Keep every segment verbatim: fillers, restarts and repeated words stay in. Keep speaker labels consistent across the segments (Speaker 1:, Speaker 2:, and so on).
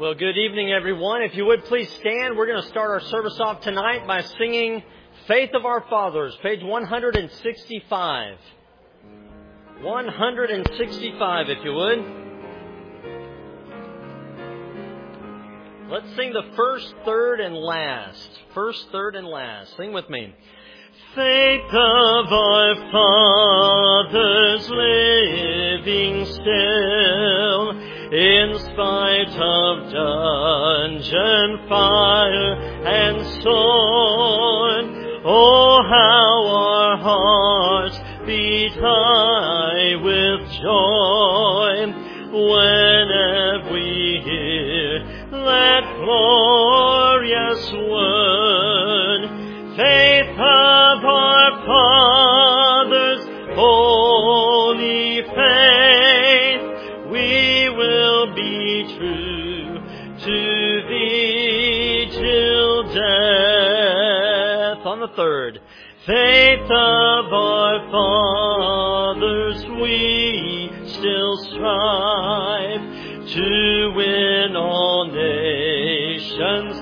Speaker 1: Well, good evening, everyone. If you would please stand, we're going to start our service off tonight by singing Faith of Our Fathers, page one sixty-five. one sixty-five, if you would. Let's sing the first, third, and last. First, third, and last. Sing with me. Faith of our fathers living still, in spite of dungeon, fire, and sword. Oh, how our hearts beat high with joy whenever we hear that glorious word. Faith of our fathers, holy faith, we will be true to thee till death. On the third, faith of our fathers, we still strive to win all nations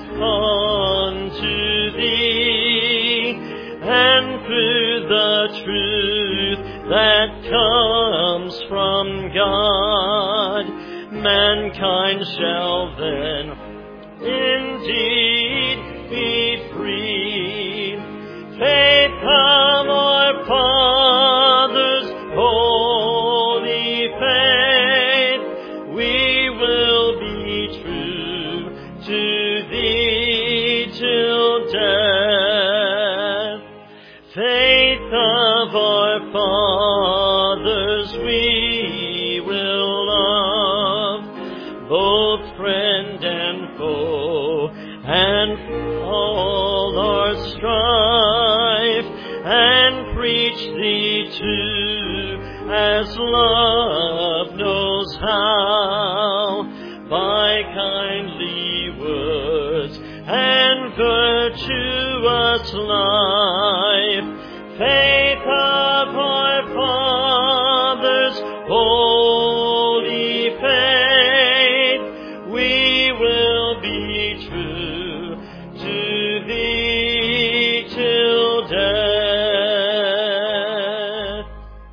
Speaker 1: unto thee, and through the truth that comes from God, mankind shall then indeed be free. Faith of our fathers, holy faith, we will be true to thee till death. Faith of our fathers, we will love, both friend and foe, and all our strife, and preach thee too, as love knows how, by kindly words and virtuous life. Faith of our fathers, holy faith, we will be true to thee till death.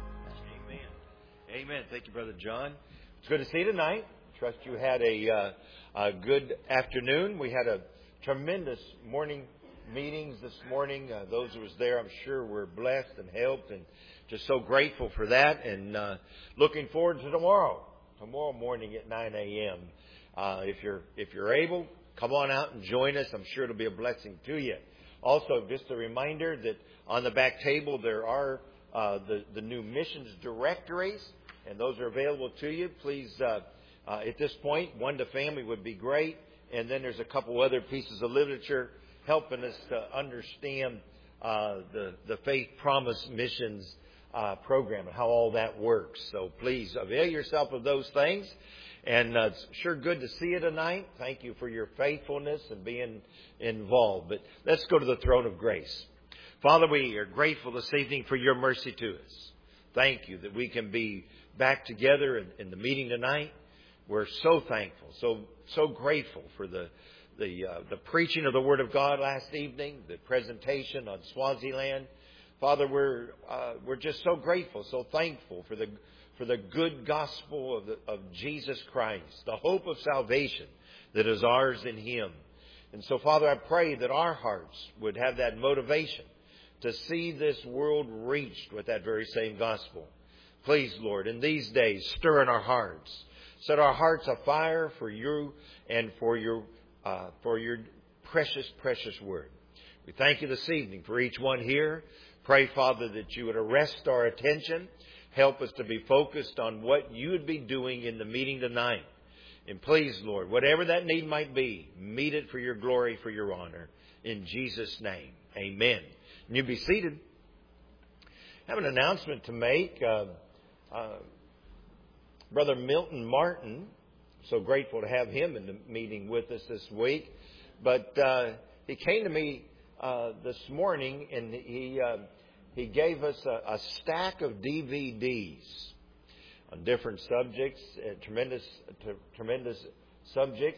Speaker 2: Amen. Amen. Thank you, Brother John. It's good to see you tonight. Trust you had a, uh, a good afternoon. We had a tremendous morning meetings this morning. Uh, those who was there, I'm sure, were blessed and helped, and just so grateful for that. And uh, looking forward to tomorrow, tomorrow morning at nine a.m. Uh, if you're if you're able, come on out and join us. I'm sure it'll be a blessing to you. Also, just a reminder that on the back table there are uh, the the new missions directories, and those are available to you. Please, uh, uh, at this point, one to family would be great. And then there's a couple other pieces of literature helping us to understand uh, the the Faith Promise Missions uh, program and how all that works. So please avail yourself of those things. And uh, it's sure good to see you tonight. Thank you for your faithfulness and being involved. But let's go to the throne of grace. Father, we are grateful this evening for your mercy to us. Thank you that we can be back together in, in the meeting tonight. We're so thankful, so so grateful for the the uh, the preaching of the Word of God last evening, the presentation on Swaziland. Father, we're uh, we're just so grateful, so thankful for the for the good gospel of the, of Jesus Christ, the hope of salvation that is ours in Him. And so, Father, I pray that our hearts would have that motivation to see this world reached with that very same gospel. Please, Lord, in these days, stir in our hearts. Set our hearts afire for you and for your uh, for your precious, precious word. We thank you this evening for each one here. Pray, Father, that you would arrest our attention. Help us to be focused on what you would be doing in the meeting tonight. And please, Lord, whatever that need might be, meet it for your glory, for your honor. In Jesus' name, amen. And you be seated. I have an announcement to make. Uh, uh, Brother Milton Martin, so grateful to have him in the meeting with us this week. But uh, he came to me uh, this morning and he uh, he gave us a, a stack of D V Ds on different subjects, uh, tremendous t- tremendous subjects.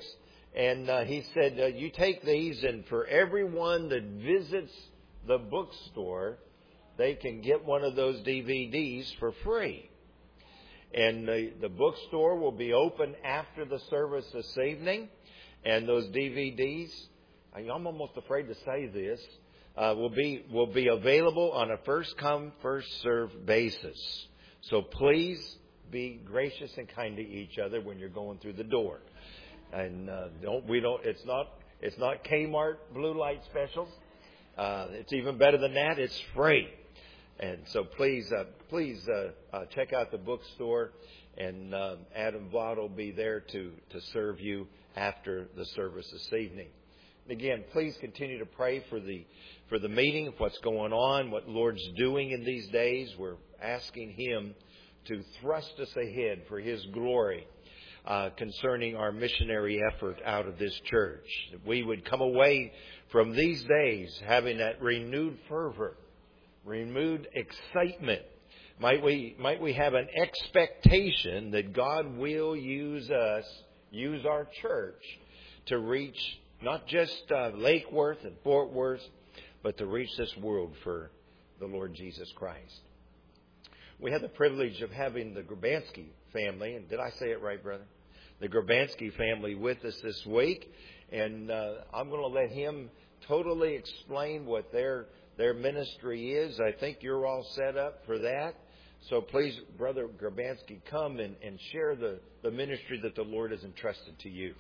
Speaker 2: And uh, he said, uh, you take these, and for everyone that visits the bookstore, they can get one of those D V Ds for free. And the, the bookstore will be open after the service this evening. And those D V Ds, I'm almost afraid to say this, uh, will be will be available on a first come, first served basis. So please be gracious and kind to each other when you're going through the door. And uh, don't we don't it's not it's not Kmart blue light specials. Uh, it's even better than that. It's free. And so please, uh, please uh, uh, check out the bookstore, and uh, Adam Vaught will be there to, to serve you after the service this evening. And again, please continue to pray for the for the meeting, what's going on, what the Lord's doing in these days. We're asking Him to thrust us ahead for His glory uh, concerning our missionary effort out of this church. That we would come away from these days having that renewed fervor, renewed excitement. Might we might we have an expectation that God will use us, use our church to reach not just uh, Lake Worth and Fort Worth, but to reach this world for the Lord Jesus Christ. We had the privilege of having the Grabansky family, and did I say it right, brother? The Grabansky family with us this week, and uh, I'm going to let him totally explain what their their ministry is. I think you're all set up for that. So please, Brother Grabansky, come and, and share the, the ministry that the Lord has entrusted to you.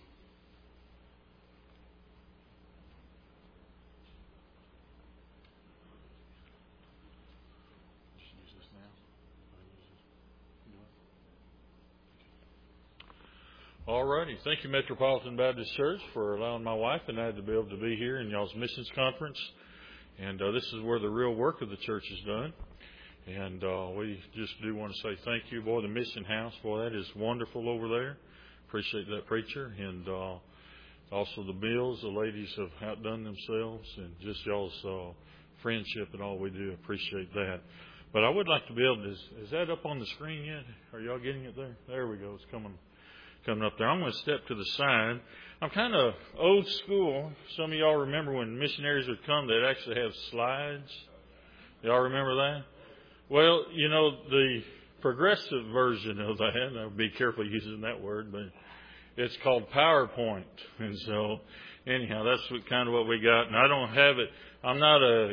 Speaker 3: All righty. Thank you, Metropolitan Baptist Church, for allowing my wife and I to be able to be here in y'all's missions conference. And uh, this is where the real work of the church is done. And uh, we just do want to say thank you. Boy, the mission house, boy, that is wonderful over there. Appreciate that preacher. And uh, also the Bills, the ladies have outdone themselves. And just y'all's uh, friendship and all we do, appreciate that. But I would like to be able to, is, is that up on the screen yet? Are y'all getting it there? There we go. It's coming coming up there. I'm going to step to the side. I'm kind of old school. Some of y'all remember when missionaries would come, they'd actually have slides. Y'all remember that? Well, you know, the progressive version of that, and I'll be careful using that word, but it's called PowerPoint. And so, anyhow, that's what, kind of what we got. And I don't have it. I'm not a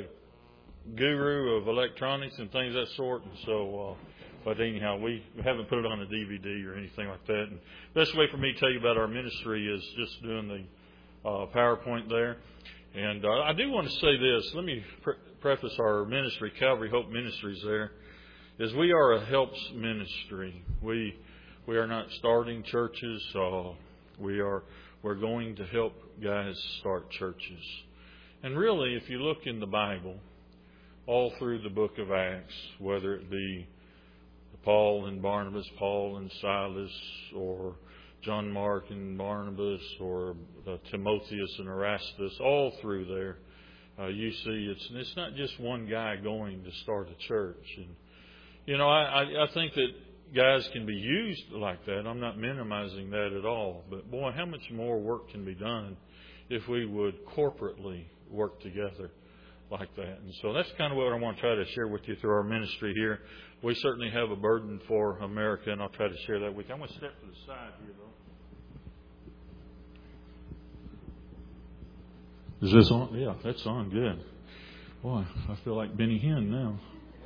Speaker 3: guru of electronics and things of that sort. And so, uh, but anyhow, we haven't put it on a D V D or anything like that. And the best way for me to tell you about our ministry is just doing the uh, PowerPoint there. And uh, I do want to say this. Let me pre- preface our ministry, Calvary Hope Ministries there, is we are a helps ministry. We we are not starting churches. Uh, we are we're going to help guys start churches. And really, if you look in the Bible, all through the book of Acts, whether it be Paul and Barnabas, Paul and Silas, or John Mark and Barnabas, or uh, Timotheus and Erastus, all through there, uh, you see it's it's not just one guy going to start a church. And you know, I, I, I think that guys can be used like that. I'm not minimizing that at all. But boy, how much more work can be done if we would corporately work together like that. And so that's kind of what I want to try to share with you through our ministry here. We certainly have a burden for America, and I'll try to share that with you. I'm going to step to the side here, though. Is this on? Yeah, that's on. Good. Boy, I feel like Benny Hinn now.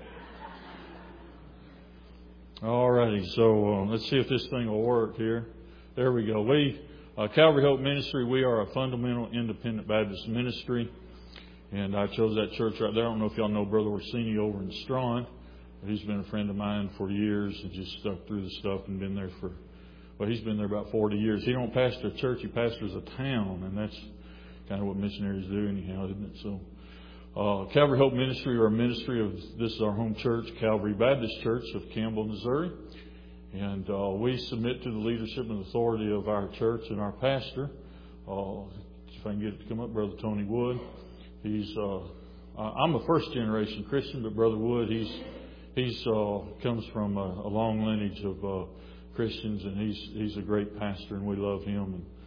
Speaker 3: All righty, so uh, let's see if this thing will work here. There we go. We, uh, Calvary Hope Ministry, we are a fundamental independent Baptist ministry. And I chose that church right there. I don't know if y'all know Brother Orsini over in Strawn. He's been a friend of mine for years and just stuck through the stuff and been there for, well, he's been there about forty years. He don't pastor a church, he pastors a town, and that's kind of what missionaries do anyhow, isn't it? So, uh, Calvary Hope Ministry, or ministry of, this is our home church, Calvary Baptist Church of Campbell, Missouri. And uh, we submit to the leadership and authority of our church and our pastor. Uh, if I can get it to come up, Brother Tony Wood. He's, uh, I'm a first generation Christian, but Brother Wood, he's, he's, uh, comes from a, a long lineage of, uh, Christians, and he's, he's a great pastor, and we love him. And,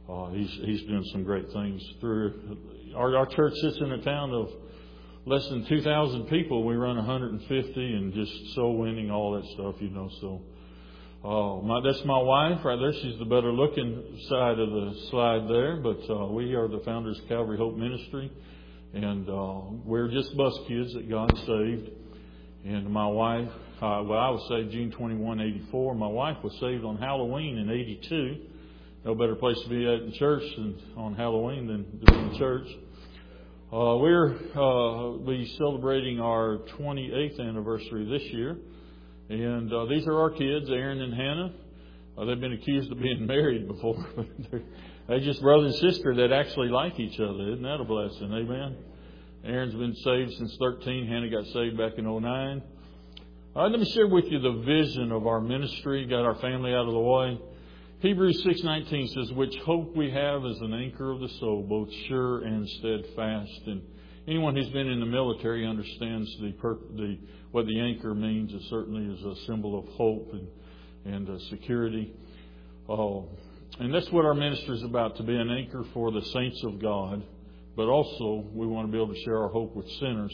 Speaker 3: uh, he's he's doing some great things through our our church sits in a town of less than two thousand people. We run one hundred fifty and just soul winning, all that stuff, you know. So uh, my, that's my wife right there. She's the better looking side of the slide there. But uh, we are the founders of Calvary Hope Ministry. And uh, we're just bus kids that God saved. And my wife, uh, well, I was saved June twenty-first, eighty-four. My wife was saved on Halloween in eighty-two. No better place to be at in church than on Halloween than to be in church. Uh, we're uh, be celebrating our twenty-eighth anniversary this year, and uh, these are our kids, Aaron and Hannah. Uh, they've been accused of being married before, but they're, they're just brother and sister that actually like each other. Isn't that a blessing? Amen. Aaron's been saved since thirteen. Hannah got saved back in oh nine. All right, let me share with you the vision of our ministry. Got our family out of the way. Hebrews six nineteen says, which hope we have as an anchor of the soul, both sure and steadfast. And anyone who's been in the military understands the, the what the anchor means. It certainly is a symbol of hope and, and uh, security. Uh, and that's what our ministry is about, to be an anchor for the saints of God. But also, we want to be able to share our hope with sinners.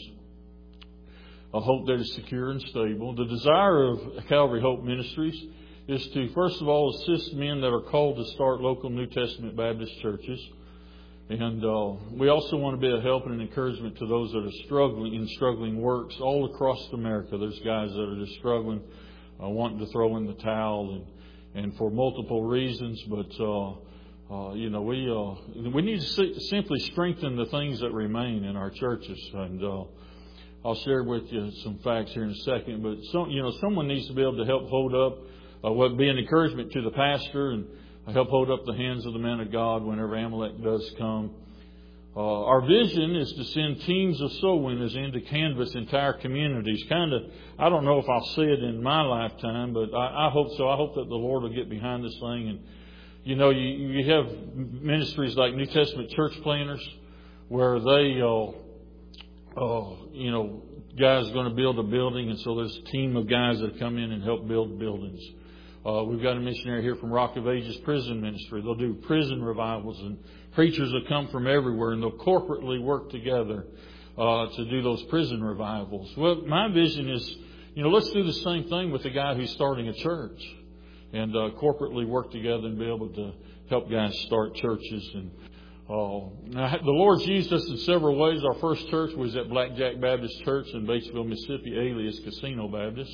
Speaker 3: A hope that is secure and stable. The desire of Calvary Hope Ministries is to, first of all, assist men that are called to start local New Testament Baptist churches. And uh, we also want to be a help and an encouragement to those that are struggling in struggling works all across America. There's guys that are just struggling, uh, wanting to throw in the towel, and, and for multiple reasons. But, uh, uh, you know, we uh, we need to see, simply strengthen the things that remain in our churches. And uh, I'll share with you some facts here in a second. But, some, you know, someone needs to be able to help hold up Uh, would be an encouragement to the pastor and help hold up the hands of the man of God whenever Amalek does come. Uh, our vision is to send teams of soul winners in to canvass entire communities. Kind of, I don't know if I'll see it in my lifetime, but I, I hope so. I hope that the Lord will get behind this thing. And, you know, you, you have ministries like New Testament church planners where they, uh, uh, you know, guys are going to build a building, and so there's a team of guys that come in and help build buildings. Uh, we've got a missionary here from Rock of Ages Prison Ministry. They'll do prison revivals, and preachers will come from everywhere, and they'll corporately work together uh, to do those prison revivals. Well, my vision is, you know, let's do the same thing with the guy who's starting a church, and uh, corporately work together and be able to help guys start churches. And uh, now, the Lord's used us in several ways. Our first church was at Blackjack Baptist Church in Batesville, Mississippi, alias Casino Baptist.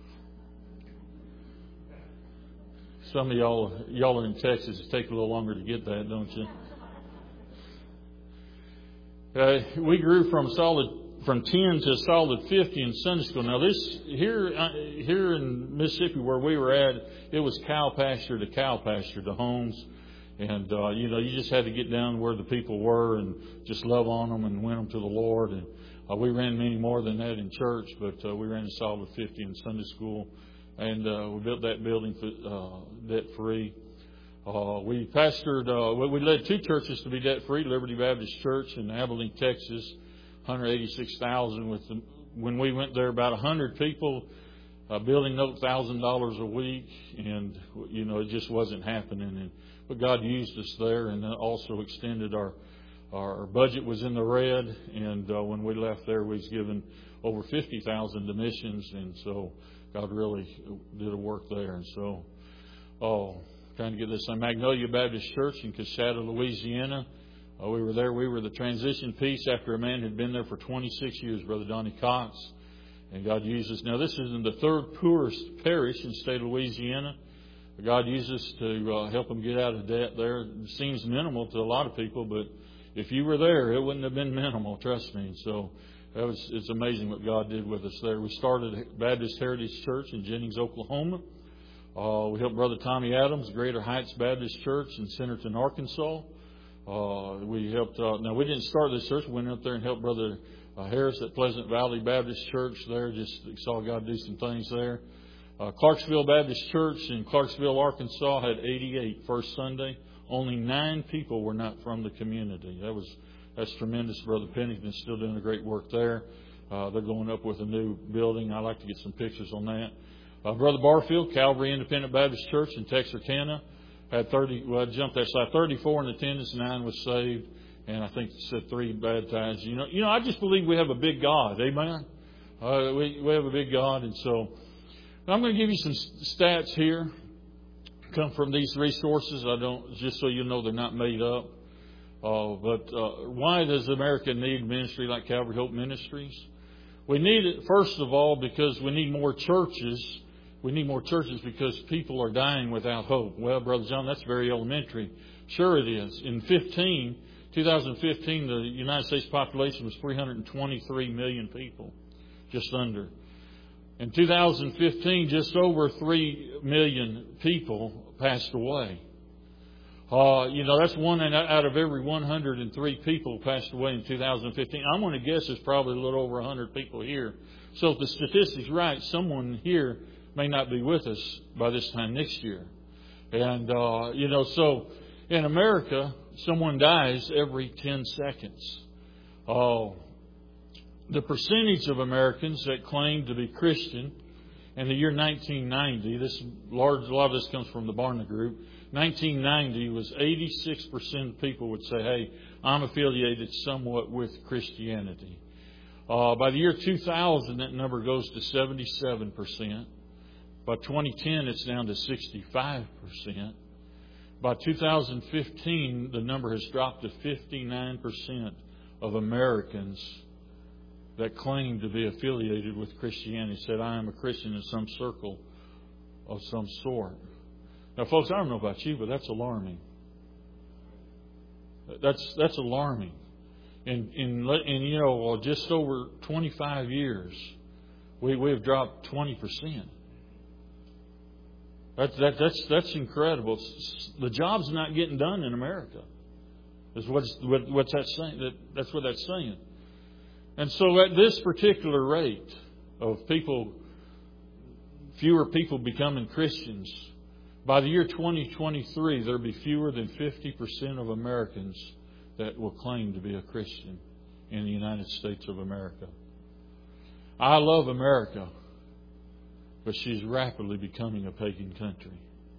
Speaker 3: Some of y'all, y'all are in Texas. It takes a little longer to get that, don't you? Uh, we grew from solid from ten to a solid fifty in Sunday school. Now, this here uh, here in Mississippi, where we were at, it was cow pasture to cow pasture to homes, and uh, you know, you just had to get down where the people were and just love on them and win them to the Lord. And uh, we ran many more than that in church, but uh, we ran a solid fifty in Sunday school. And uh, we built that building uh, debt-free. Uh, we pastored, uh, we led two churches to be debt-free, Liberty Baptist Church in Abilene, Texas, one hundred eighty-six thousand. With the, when we went there, about one hundred people, uh, building note one thousand dollars a week, and, you know, it just wasn't happening. And, but God used us there, and also extended our, our budget was in the red, and uh, when we left there, we was given over fifty thousand to missions, and so God really did a work there. And so, oh, trying to get this on Magnolia Baptist Church in Coshada, Louisiana. Uh, we were there. We were the transition piece after a man had been there for twenty-six years, Brother Donnie Cox. And God used us. Now, this is in the third poorest parish in the state of Louisiana. God used us to uh, help them get out of debt there. It seems minimal to a lot of people, but if you were there, it wouldn't have been minimal, trust me. And so, That was, it's amazing what God did with us there. We started Baptist Heritage Church in Jennings, Oklahoma. Uh, we helped Brother Tommy Adams, Greater Heights Baptist Church in Centerton, Arkansas. Uh, we helped, uh, now we didn't start this church. We went up there and helped Brother uh, Harris at Pleasant Valley Baptist Church there. Just saw God do some things there. Uh, Clarksville Baptist Church in Clarksville, Arkansas had eighty-eight first Sunday. Only nine people were not from the community. That was That's tremendous. Brother Pennington is still doing a great work there. Uh, they're going up with a new building. I'd like to get some pictures on that. Uh, Brother Barfield, Calvary Independent Baptist Church in Texarkana, had thirty. Well, I jumped that slide. thirty-four in attendance, nine was saved, and I think it said three baptized. You know, you know. I just believe we have a big God. Amen. Uh, we we have a big God, and so I'm going to give you some stats here. Come from these resources. I don't just so you know they're not made up. Uh, but uh, why does America need ministry like Calvary Hope Ministries? We need it, first of all, because we need more churches. We need more churches because people are dying without hope. Well, Brother John, that's very elementary. Sure it is. In fifteen, twenty fifteen, the United States population was three hundred twenty-three million people, just under. In two thousand fifteen, just over three million people passed away. Uh, you know, that's one out of every one hundred three people passed away in two thousand fifteen. I'm going to guess there's probably a little over one hundred people here. So if the statistics right, someone here may not be with us by this time next year. And, uh, you know, so in America, someone dies every ten seconds. Uh, the percentage of Americans that claim to be Christian in the year nineteen ninety, this large, a lot of this comes from the Barna Group, nineteen ninety was eighty-six percent of people would say, hey, I'm affiliated somewhat with Christianity. Uh, by the year two thousand, that number goes to seventy-seven percent. By twenty ten, it's down to sixty-five percent. By two thousand fifteen, the number has dropped to fifty-nine percent of Americans that claim to be affiliated with Christianity said, I am a Christian in some circle of some sort. Now, folks, I don't know about you, but that's alarming. That's that's alarming. In, in, in you know, just over twenty-five years, we, we have dropped twenty percent. That, that, that's, that's incredible. The job's not getting done in America. Is what's, what, what's that saying? That, that's what that's saying. And so at this particular rate of people, fewer people becoming Christians, by the year twenty twenty-three, there will be fewer than fifty percent of Americans that will claim to be a Christian in the United States of America. I love America, but she's rapidly becoming a pagan country.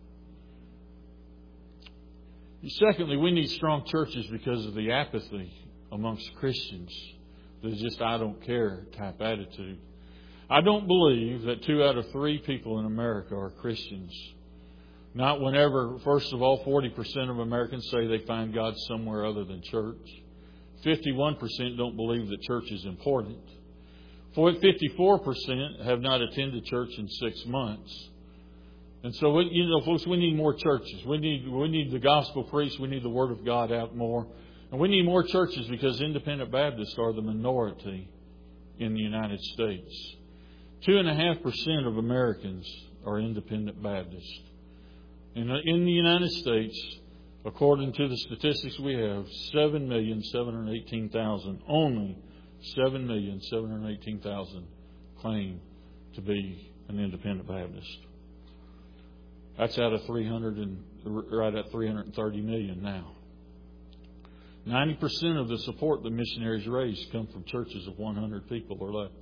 Speaker 3: Secondly, we need strong churches because of the apathy amongst Christians. There's just I don't care type attitude. I don't believe that two out of three people in America are Christians. Not whenever, first of all, forty percent of Americans say they find God somewhere other than church. fifty-one percent don't believe that church is important. fifty-four percent have not attended church in six months. And so, we, you know, folks, we need more churches. We need we need the gospel preached. We need the Word of God out more. And we need more churches because independent Baptists are the minority in the United States. Two and a half percent of Americans are independent Baptists. In, in the United States, according to the statistics we have, seven million seven hundred eighteen thousand, only seven million seven hundred eighteen thousand claim to be an independent Baptist. That's out of three hundred and right at three hundred thirty million now. ninety percent of the support the missionaries raise come from churches of one hundred people or less.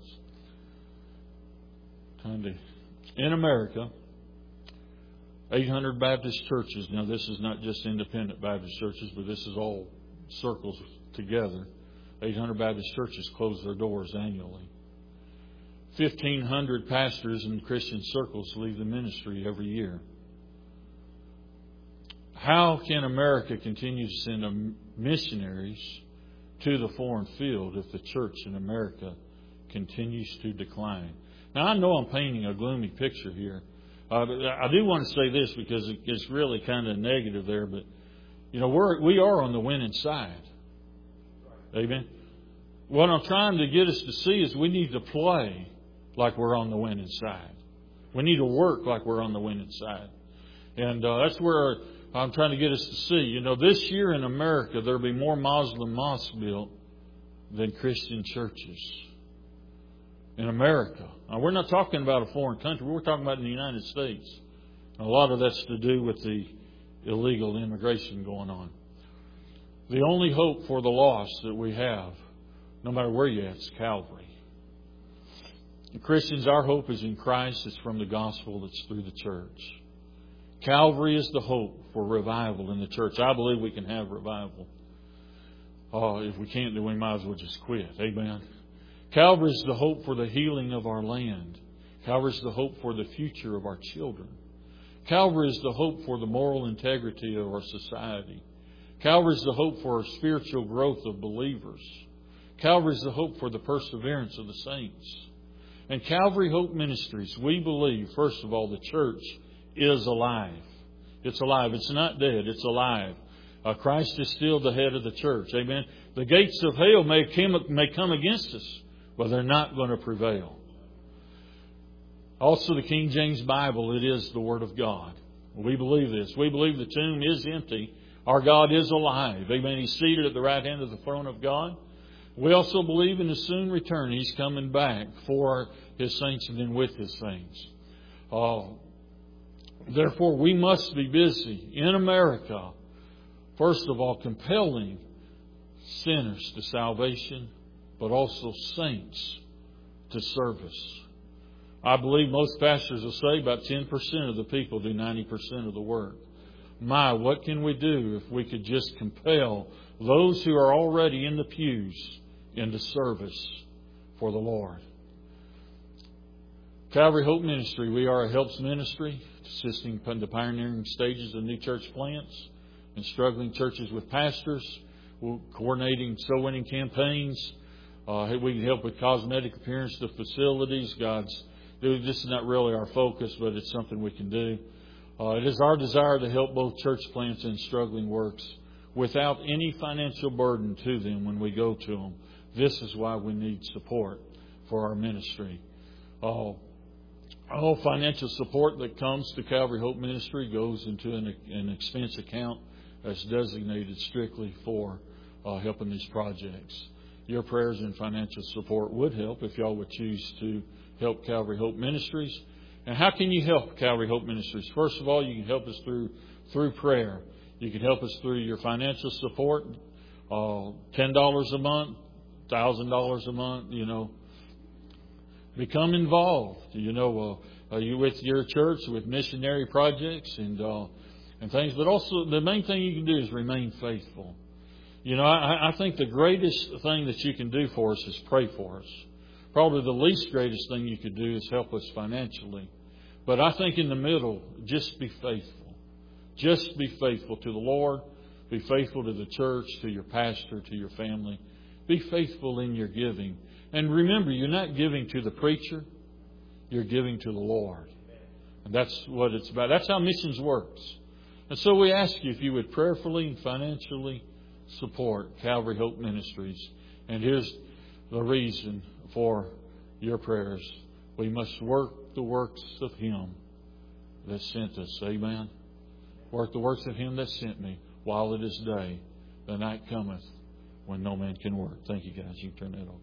Speaker 3: Kind of, in America, eight hundred Baptist churches. Now, this is not just independent Baptist churches, but this is all circles together. eight hundred Baptist churches close their doors annually. fifteen hundred pastors in Christian circles leave the ministry every year. How can America continue to send missionaries to the foreign field if the church in America continues to decline? Now, I know I'm painting a gloomy picture here. Uh, but I do want to say this because it's really kind of negative there. But, you know, we're, we are on the winning side. Amen. What I'm trying to get us to see is we need to play like we're on the winning side. We need to work like we're on the winning side. And uh, that's where I'm trying to get us to see. You know, this year in America, there will be more Muslim mosques built than Christian churches. In America. Now, we're not talking about a foreign country. We're talking about in the United States. And a lot of that's to do with the illegal immigration going on. The only hope for the lost that we have, no matter where you're at, is Calvary. And Christians, our hope is in Christ. It's from the gospel that's through the church. Calvary is the hope for revival in the church. I believe we can have revival. Oh, if we can't, then we might as well just quit. Amen. Calvary is the hope for the healing of our land. Calvary is the hope for the future of our children. Calvary is the hope for the moral integrity of our society. Calvary is the hope for our spiritual growth of believers. Calvary is the hope for the perseverance of the saints. And Calvary Hope Ministries, we believe, first of all, the church is alive. It's alive. It's not dead. It's alive. Uh, Christ is still the head of the church. Amen. The gates of hell may come, may come against us, but they're not going to prevail. Also, the King James Bible, it is the Word of God. We believe this. We believe the tomb is empty. Our God is alive. Amen. He's seated at the right hand of the throne of God. We also believe in His soon return. He's coming back for His saints and then with His saints. Uh, therefore, we must be busy in America, first of all, compelling sinners to salvation, but also saints to service. I believe most pastors will say about ten percent of the people do ninety percent of the work. My, what can we do if we could just compel those who are already in the pews into service for the Lord? Calvary Hope Ministry, we are a helps ministry, assisting in the pioneering stages of new church plants and struggling churches with pastors. We're coordinating soul winning campaigns. Uh, we can help with cosmetic appearance to facilities. God's This is not really our focus, but it's something we can do. Uh, it is our desire to help both church plants and struggling works without any financial burden to them when we go to them. This is why we need support for our ministry. Uh, all financial support that comes to Calvary Hope Ministry goes into an, an expense account that's designated strictly for uh, helping these projects. Your prayers and financial support would help if y'all would choose to help Calvary Hope Ministries. And how can you help Calvary Hope Ministries? First of all, you can help us through through prayer. You can help us through your financial support, uh, ten dollars a month, one thousand dollars a month, you know. Become involved. You know, uh, are you with your church, with missionary projects and uh, and things? But also, the main thing you can do is remain faithful. You know, I, I think the greatest thing that you can do for us is pray for us. Probably the least greatest thing you could do is help us financially. But I think in the middle, just be faithful. Just be faithful to the Lord. Be faithful to the church, to your pastor, to your family. Be faithful in your giving. And remember, you're not giving to the preacher. You're giving to the Lord. And that's what it's about. That's how missions works. And so we ask you if you would prayerfully and financially support Calvary Hope Ministries. And here's the reason for your prayers. We must work the works of Him that sent us. Amen. Work the works of Him that sent me while it is day. The night cometh when no man can work. Thank you, guys. You can turn that off.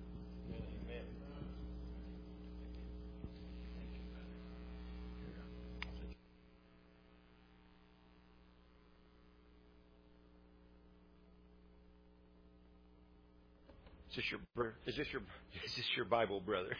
Speaker 2: Is this your brother? Is this your is this your Bible, brother?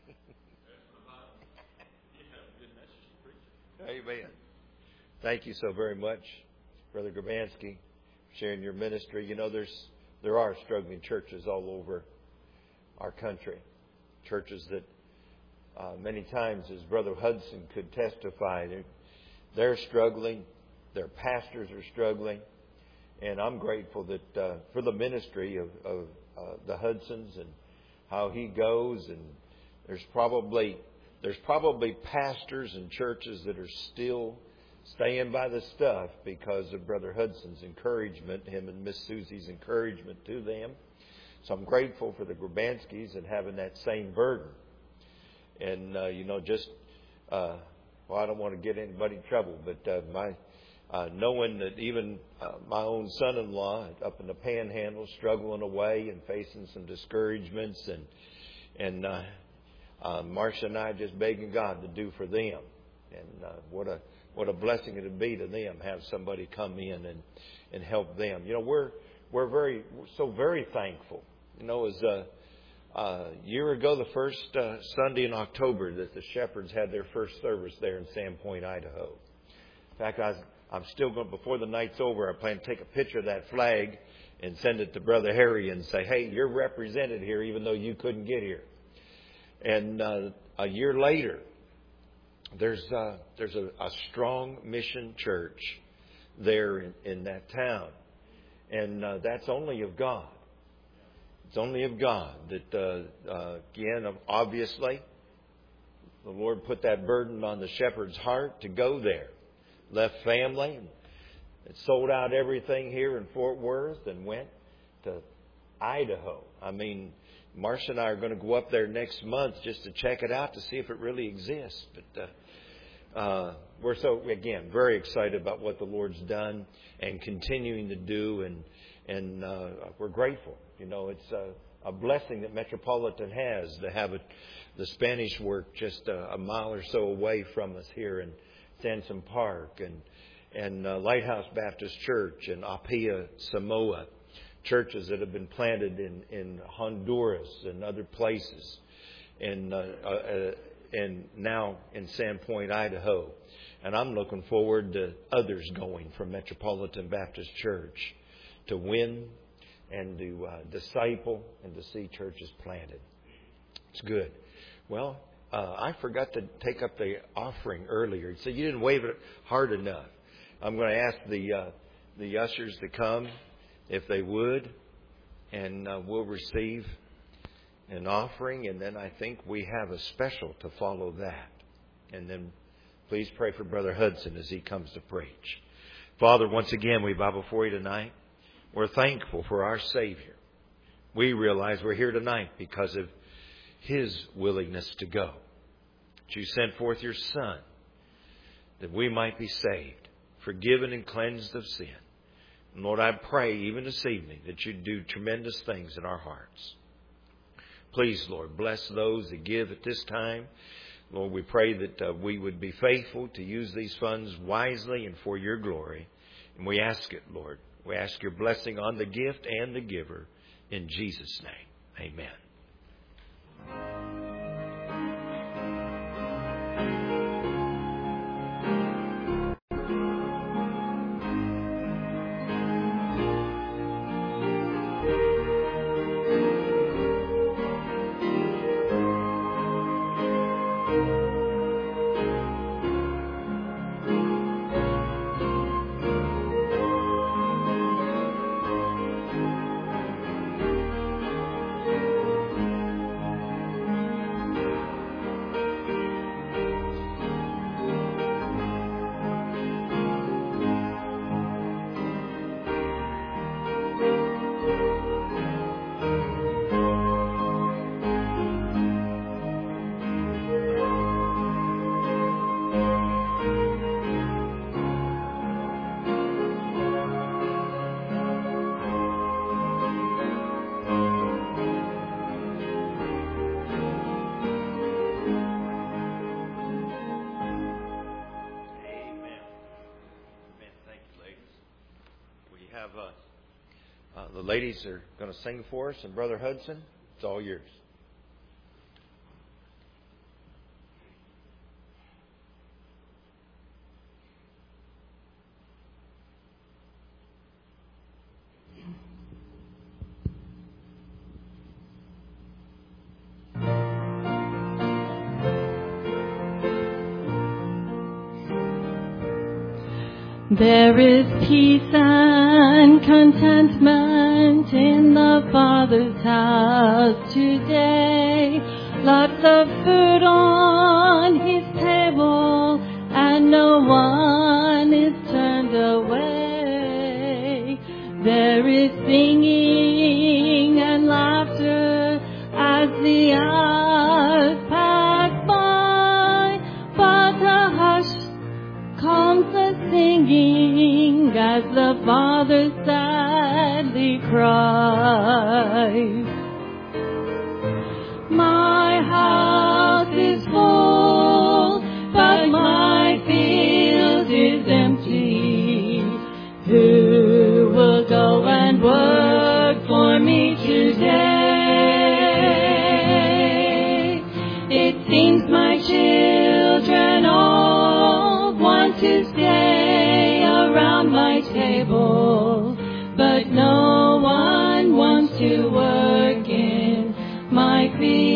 Speaker 2: Amen. Thank you so very much, Brother Grabansky, for sharing your ministry. You know, there's there are struggling churches all over our country, churches that uh, many times, as Brother Hudson could testify, they're, they're struggling. Their pastors are struggling, and I'm grateful that uh, for the ministry of. of Uh, the Hudsons and how he goes, and there's probably there's probably pastors and churches that are still staying by the stuff because of Brother Hudson's encouragement, him and Miss Susie's encouragement to them. So I'm grateful for the Grabanskys and having that same burden. And uh, you know, just uh, well, I don't want to get anybody in trouble, but uh, my. Uh, knowing that even uh, my own son-in-law up in the Panhandle struggling away and facing some discouragements, and and uh, uh, Marcia and I just begging God to do for them, and uh, what a what a blessing it would be to them have somebody come in and and help them. You know, we're we're very we're so very thankful. You know, as a, a year ago, the first uh, Sunday in October, that the Shepherds had their first service there in Sandpoint, Idaho. In fact, I was, I'm still going, before the night's over, I plan to take a picture of that flag and send it to Brother Harry and say, hey, you're represented here even though you couldn't get here. And uh, a year later, there's uh, there's a, a strong mission church there in, in that town. And uh, that's only of God. It's only of God that, uh, uh, again, obviously, the Lord put that burden on the shepherd's heart to go there. Left family, and sold out everything here in Fort Worth and went to Idaho. I mean, Marcia and I are going to go up there next month just to check it out to see if it really exists. But uh, uh, we're so, again, very excited about what the Lord's done and continuing to do, and and uh, we're grateful. You know, it's a, a blessing that Metropolitan has to have it, the Spanish work just a, a mile or so away from us here in Sansom Park, and and uh, Lighthouse Baptist Church and Apia Samoa, churches that have been planted in, in Honduras and other places, and uh, uh, and now in Sandpoint, Idaho. And I'm looking forward to others going from Metropolitan Baptist Church to win and to uh, disciple and to see churches planted. It's good. Well, uh, I forgot to take up the offering earlier. So you didn't wave it hard enough. I'm going to ask the uh, the ushers to come, if they would, and uh, we'll receive an offering, and then I think we have a special to follow that. And then please pray for Brother Hudson as he comes to preach. Father, once again, we bow before you tonight. We're thankful for our Savior. We realize we're here tonight because of His willingness to go. That you sent forth your Son that we might be saved, forgiven and cleansed of sin. And Lord, I pray even this evening that you do tremendous things in our hearts. Please, Lord, bless those that give at this time. Lord, we pray that uh, we would be faithful to use these funds wisely and for your glory. And we ask it, Lord. We ask your blessing on the gift and the giver. In Jesus' name, amen. The ladies are going to sing for us, and Brother Hudson, it's all yours.
Speaker 4: There is peace and contentment in the Father's house today. Lots of food on His table, and no one is turned away. There is singing and laughter as the hours pass by, but a hush calms the singing as the Father sadly cries. My house is full, but my field is empty. Who will go and work for me today? It seems my children all want to stay. to work in my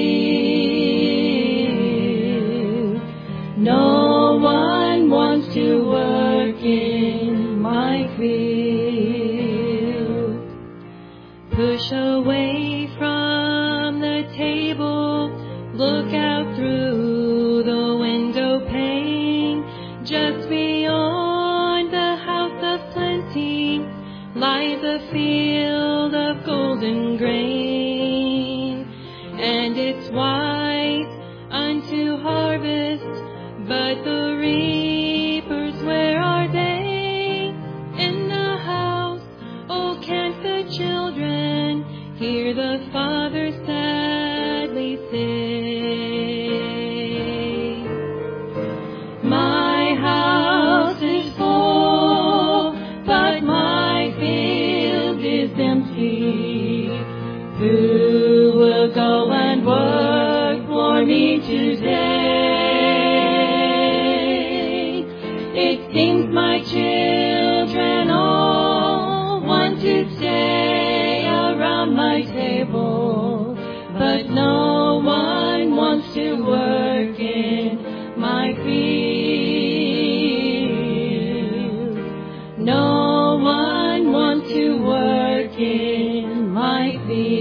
Speaker 4: field. No one wants to work in my field. Push away from the table, look out through the window pane. Just beyond the house of plenty lies a field of golden grain, and it's white unto harvest, but the reapers, where are they? In the house, oh, can't the children hear the Father sadly say, my house is full, but my field is empty. Who will go and work for me today? It seems my children all want to stay around my table, but no one wants to work in my field. No one wants to work in my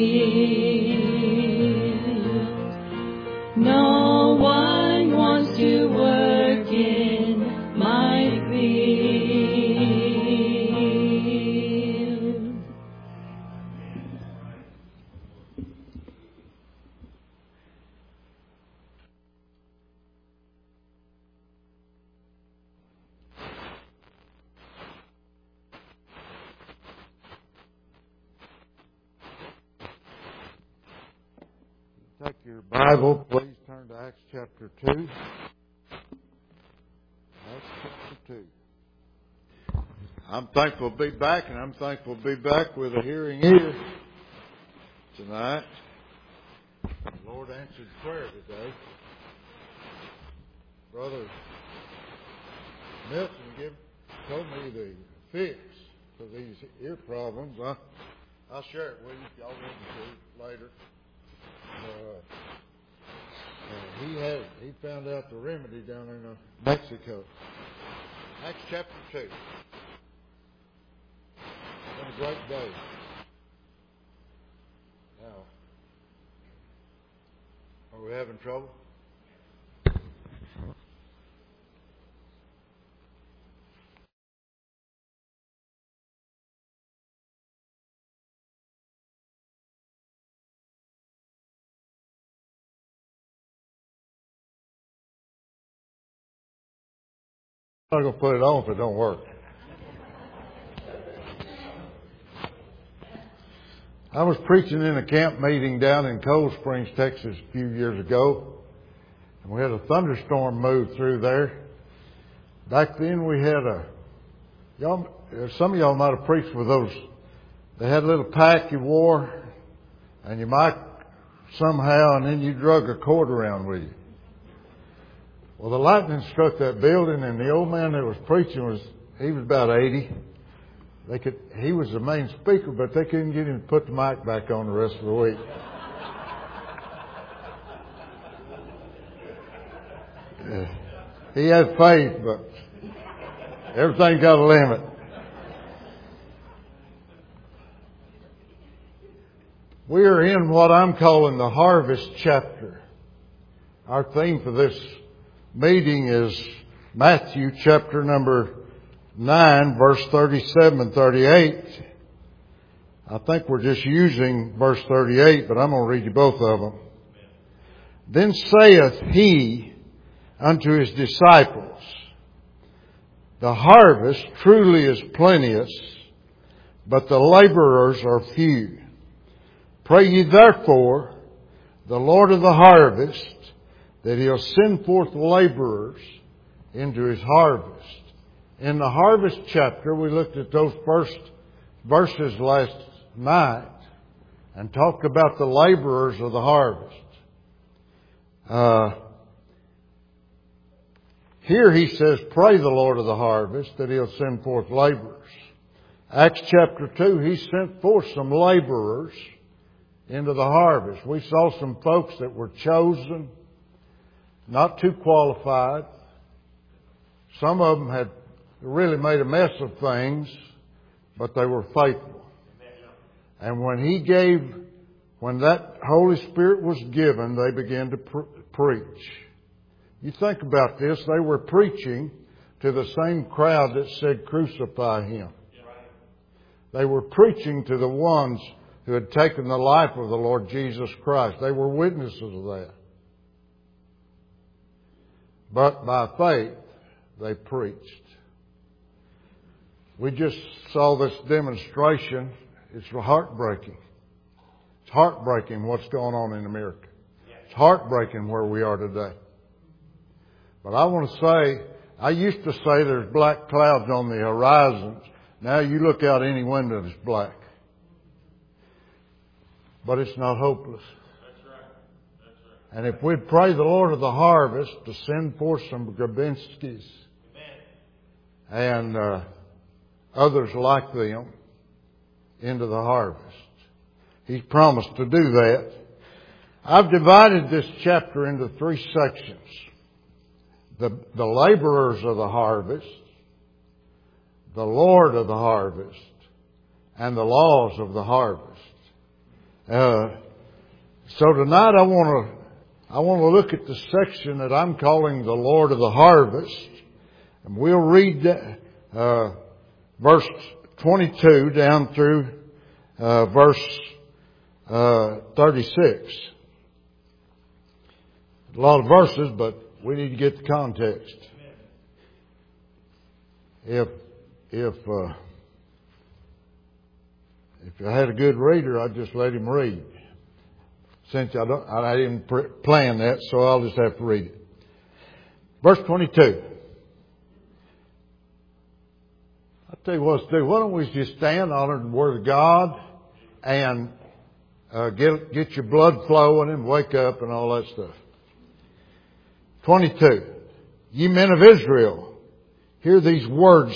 Speaker 4: field. No one wants to work in my field.
Speaker 5: Take your Bible, please turn to Acts chapter two. Acts chapter two. I'm thankful to be back, and I'm thankful to be back with a hearing ear tonight. The Lord answered prayer today. Brother Milton give, told me the fix for these ear problems. I, I'll share it with you if y'all want me to later. Uh, uh, he had he found out the remedy down in uh, Mexico. Acts chapter two. It's been a great day. Now, are we having trouble? I'm not going to put it on if it don't work. I was preaching in a camp meeting down in Cold Springs, Texas a few years ago. And we had a thunderstorm move through there. Back then we had a, y'all, some of y'all might have preached with those. They had a little pack you wore and you might somehow, and then you drug a cord around with you. Well, the lightning struck that building, and the old man that was preaching was, he was about eighty. They could, he was the main speaker, but they couldn't get him to put the mic back on the rest of the week. Yeah. He had faith, but everything's got a limit. We are in what I'm calling the harvest chapter. Our theme for this meeting is Matthew chapter number nine, verse thirty-seven and thirty-eight. I think we're just using verse thirty-eight, but I'm going to read you both of them. Then saith he unto his disciples, the harvest truly is plenteous, but the laborers are few. Pray ye therefore the Lord of the harvest, that He'll send forth laborers into His harvest. In the harvest chapter, we looked at those first verses last night and talked about the laborers of the harvest. Uh, here he says, pray the Lord of the harvest that He'll send forth laborers. Acts chapter two, He sent forth some laborers into the harvest. We saw some folks that were chosen, not too qualified. Some of them had really made a mess of things, but they were faithful. And when He gave, when that Holy Spirit was given, they began to pr- preach. You think about this, they were preaching to the same crowd that said, crucify Him. They were preaching to the ones who had taken the life of the Lord Jesus Christ. They were witnesses of that. But by faith, they preached. We just saw this demonstration. It's heartbreaking. It's heartbreaking what's going on in America. It's heartbreaking where we are today. But I want to say, I used to say there's black clouds on the horizons. Now you look out any window, it's black. But it's not hopeless.
Speaker 3: That's right. That's right.
Speaker 5: And if we'd pray the Lord of the harvest to send forth some Grabinskis and uh, others like them into the harvest. He's promised to do that. I've divided this chapter into three sections. The, the laborers of the harvest, the Lord of the harvest, and the laws of the harvest. Uh, so tonight I want to I want to look at the section that I'm calling the Lord of the harvest, and we'll read uh, verse twenty-two down through uh, verse uh, thirty-six. A lot of verses, but we need to get the context. If if uh, if I had a good reader, I'd just let him read. Since I don't, I didn't plan that, so I'll just have to read it. Verse twenty-two. I'll tell you what to do. Why don't we just stand, honor the Word of God, and uh, get get your blood flowing and wake up and all that stuff. twenty-two. Ye men of Israel, hear these words.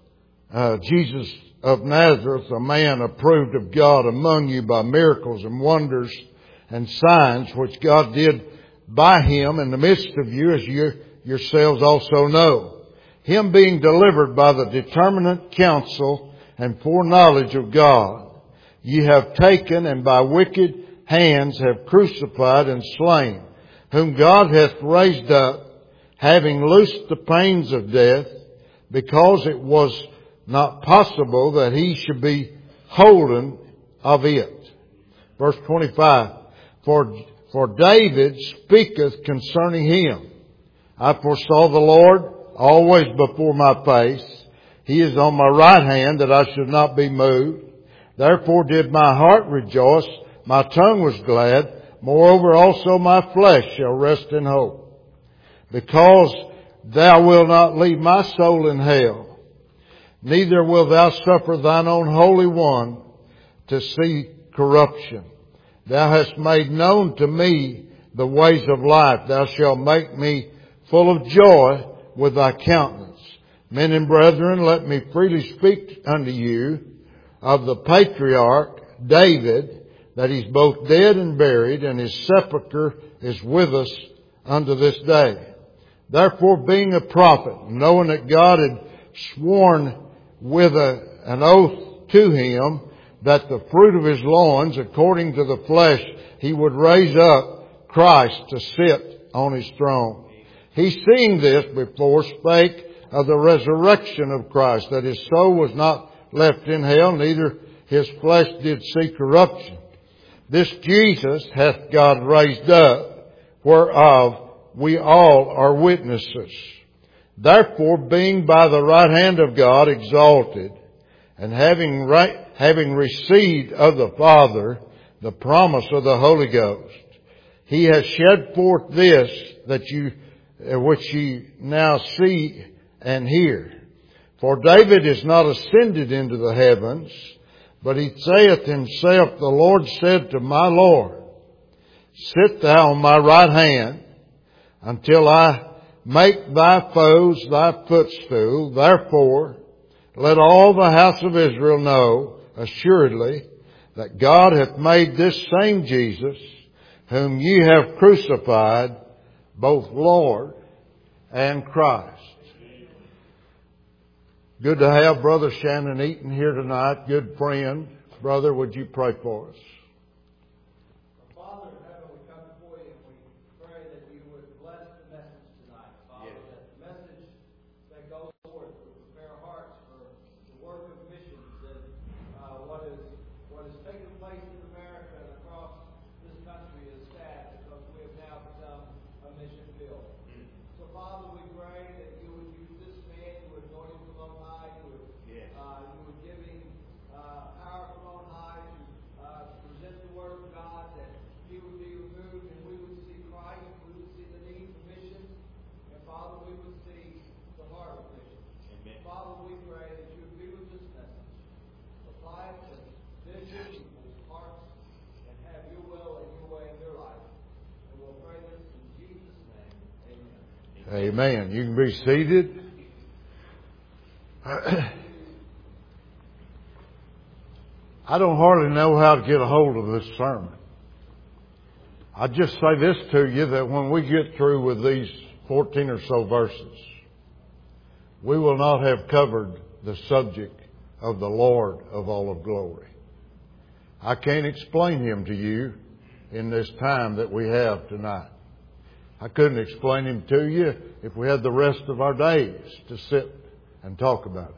Speaker 5: Uh, Jesus of Nazareth, a man approved of God among you by miracles and wonders and signs which God did by Him in the midst of you, as you yourselves also know. Him being delivered by the determinate counsel and foreknowledge of God, ye have taken and by wicked hands have crucified and slain, whom God hath raised up, having loosed the pains of death, because it was not possible that He should be holden of it. Verse twenty-five. For, for David speaketh concerning Him. I foresaw the Lord always before my face. He is on my right hand, that I should not be moved. Therefore did my heart rejoice, my tongue was glad. Moreover also my flesh shall rest in hope. Because thou wilt not leave my soul in hell, neither wilt thou suffer thine own Holy One to see corruption. Thou hast made known to me the ways of life. Thou shalt make me full of joy with thy countenance. Men and brethren, let me freely speak unto you of the patriarch David, that he's both dead and buried, and his sepulchre is with us unto this day. Therefore, being a prophet, knowing that God had sworn with a, an oath to him, that the fruit of his loins, according to the flesh, He would raise up Christ to sit on His throne. He, seeing this before, spake of the resurrection of Christ, that His soul was not left in hell, neither His flesh did see corruption. This Jesus hath God raised up, whereof we all are witnesses. Therefore, being by the right hand of God exalted, and having right, having received of the Father the promise of the Holy Ghost, He has shed forth this that you, which ye now see and hear. For David is not ascended into the heavens, but he saith himself, the Lord said to my Lord, sit thou on my right hand, until I make thy foes thy footstool. Therefore, let all the house of Israel know assuredly that God hath made this same Jesus, whom ye have crucified, both Lord and Christ. Good to have Brother Shannon Eaton here tonight. Good friend. Brother, would you pray for us?
Speaker 6: Father in heaven, we come before you and we pray that you would bless the message tonight. Father, yes. That the message that goes forth would prepare hearts for the work of missions and uh, what is what is taking place in America and across this country is sad because we have now become a mission field. Mm. So Father, we pray that you would use this man, you would anoint him from on high, you would, yes. uh, you would give him uh, power from on high to uh, present the word of God, that he would be removed and we would see Christ, we would see the need for missions, and Father, we would see the heart of missions. Amen. Father, we pray that you would be with this message, apply it to this people's hearts, and have your will and your way in their life. And we'll pray this in Jesus' name. Amen.
Speaker 5: Amen. You can be seated. I don't hardly know how to get a hold of this sermon. I just say this to you, that when we get through with these fourteen or so verses, we will not have covered the subject of the Lord of all of glory. I can't explain Him to you in this time that we have tonight. I couldn't explain Him to you if we had the rest of our days to sit and talk about it.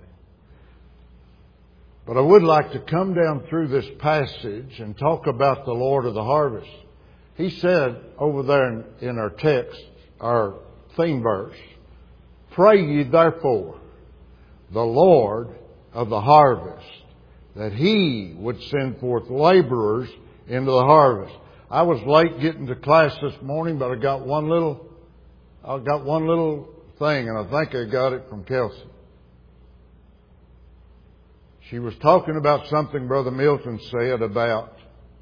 Speaker 5: But I would like to come down through this passage and talk about the Lord of the harvest. He said over there in, in our text, our theme verse, "Pray ye therefore the Lord of the harvest, that He would send forth laborers into the harvest." I was late getting to class this morning, but I got one little, I got one little thing, and I think I got it from Kelsey. She was talking about something Brother Milton said about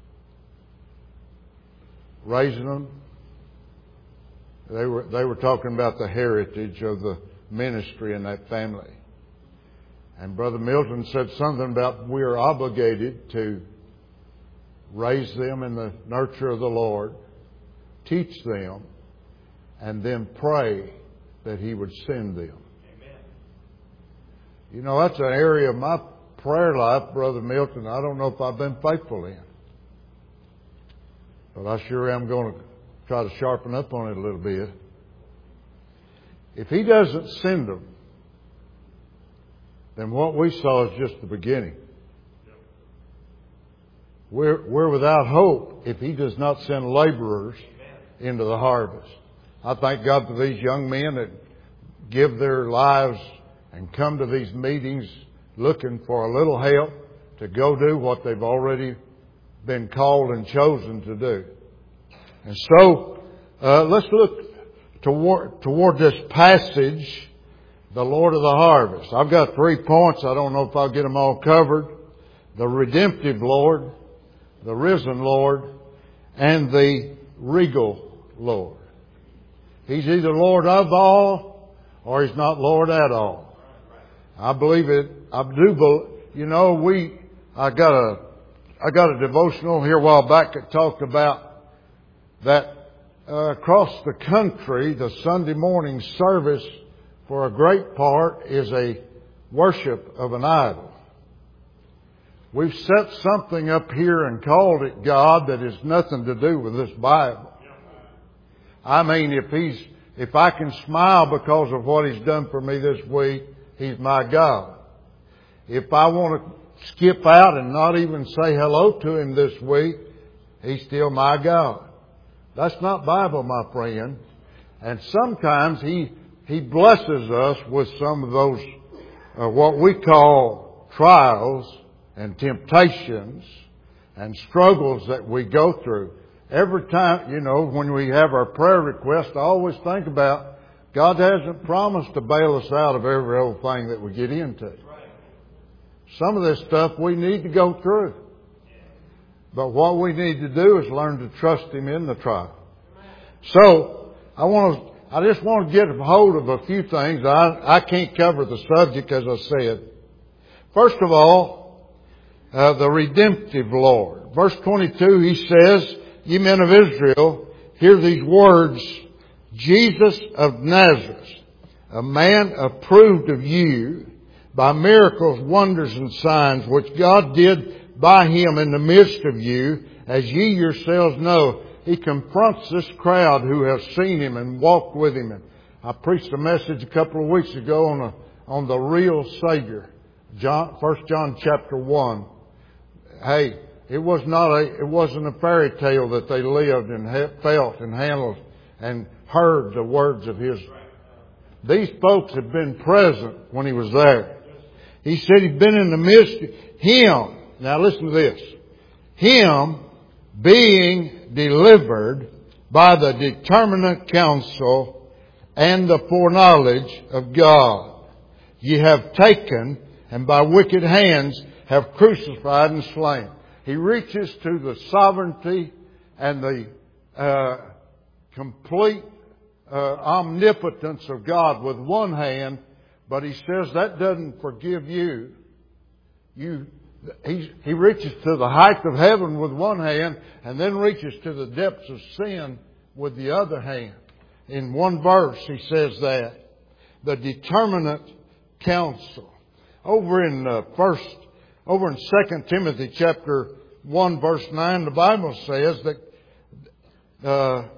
Speaker 5: raising them. They were they were talking about the heritage of the ministry in that family. And Brother Milton said something about we are obligated to raise them in the nurture of the Lord, teach them, and then pray that He would send them. Amen. You know, that's an area of my prayer life, Brother Milton, I don't know if I've been faithful in. But I sure am going to try to sharpen up on it a little bit. If He doesn't send them, then what we saw is just the beginning. We're, we're without hope if He does not send laborers into the harvest. I thank God for these young men that give their lives and come to these meetings looking for a little help to go do what they've already been called and chosen to do. And so, uh, let's look toward, toward this passage, the Lord of the harvest. I've got three points. I don't know if I'll get them all covered. The redemptive Lord, the risen Lord, and the regal Lord. He's either Lord of all or He's not Lord at all. I believe it. I do believe, you know, we, I got a, I got a devotional here a while back that talked about that uh, across the country, the Sunday morning service for a great part is a worship of an idol. We've set something up here and called it God that has nothing to do with this Bible. I mean, if He's, if I can smile because of what He's done for me this week, He's my God. If I want to skip out and not even say hello to Him this week, He's still my God. That's not Bible, my friend. And sometimes He, He blesses us with some of those, uh, what we call trials and temptations and struggles that we go through. Every time, you know, when we have our prayer request, I always think about God hasn't promised to bail us out of every old thing that we get into. Some of this stuff we need to go through. But what we need to do is learn to trust Him in the trial. So, I want to, I just want to get a hold of a few things. I, I can't cover the subject, as I said. First of all, uh, the redemptive Lord. Verse twenty-two, He says, "Ye men of Israel, hear these words, Jesus of Nazareth, a man approved of you by miracles, wonders, and signs, which God did by Him in the midst of you, as ye yourselves know." He confronts this crowd who have seen Him and walked with Him. And I preached a message a couple of weeks ago on a, on the real Savior. John, First John chapter one. Hey, it was not a, it wasn't a fairy tale that they lived and ha- felt and handled and heard the words of His. These folks had been present when He was there. He said He'd been in the midst. Him, now listen to this. Him being delivered by the determinate counsel and the foreknowledge of God, ye have taken, and by wicked hands have crucified and slain. He reaches to the sovereignty and the uh, complete uh, omnipotence of God with one hand, but He says that doesn't forgive you. You He, he reaches to the height of heaven with one hand and then reaches to the depths of sin with the other hand. In one verse He says that. The determinate counsel. Over in uh, first, over in Second Timothy chapter one verse nine, the Bible says that uh,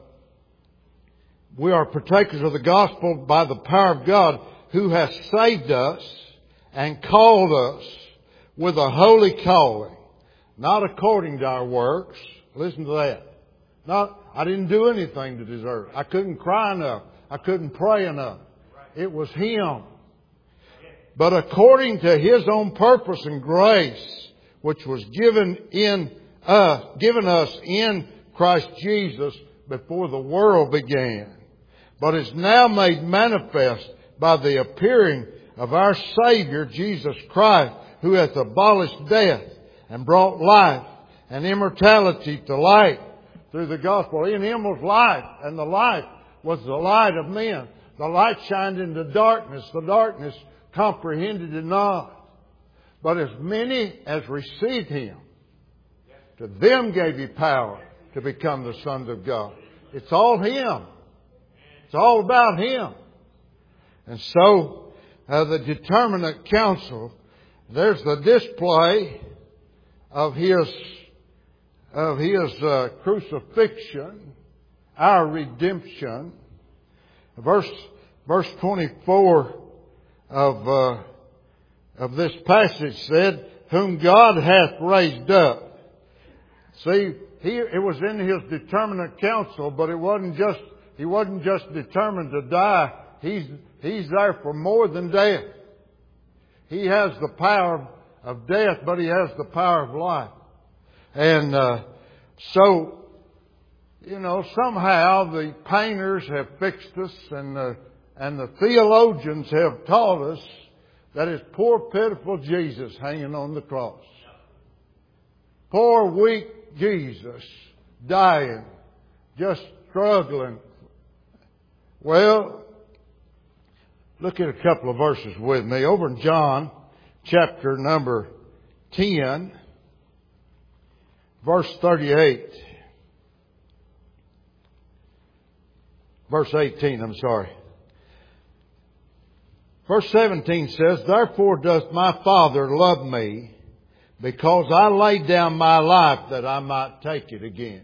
Speaker 5: we are partakers of the gospel by the power of God, who has saved us and called us with a holy calling, not according to our works. Listen to that. Not, I didn't do anything to deserve it. I couldn't cry enough. I couldn't pray enough. It was Him. But according to His own purpose and grace, which was given in us, given us in Christ Jesus before the world began, but is now made manifest by the appearing of our Savior Jesus Christ, who hath abolished death and brought life and immortality to light through the gospel. In Him was life, and the life was the light of men. The light shined into darkness. The darkness comprehended it not. But as many as received Him, to them gave He power to become the sons of God. It's all Him. It's all about Him. And so, uh, the determinate counsel, there's the display of His, of His uh, crucifixion, our redemption. Verse, verse twenty-four of, uh, of this passage said, "Whom God hath raised up." See, he, it was in His determinate counsel, but it wasn't just, He wasn't just determined to die. He's, He's there for more than death. He has the power of death, but He has the power of life. And uh, so, you know, somehow the painters have fixed us, and the, and the theologians have taught us that it's poor, pitiful Jesus hanging on the cross. Poor, weak Jesus dying, just struggling. Well, look at a couple of verses with me. Over in John chapter number ten, verse thirty-eight. Verse eighteen, I'm sorry. Verse seventeen says, "Therefore doth my Father love me, because I laid down my life that I might take it again."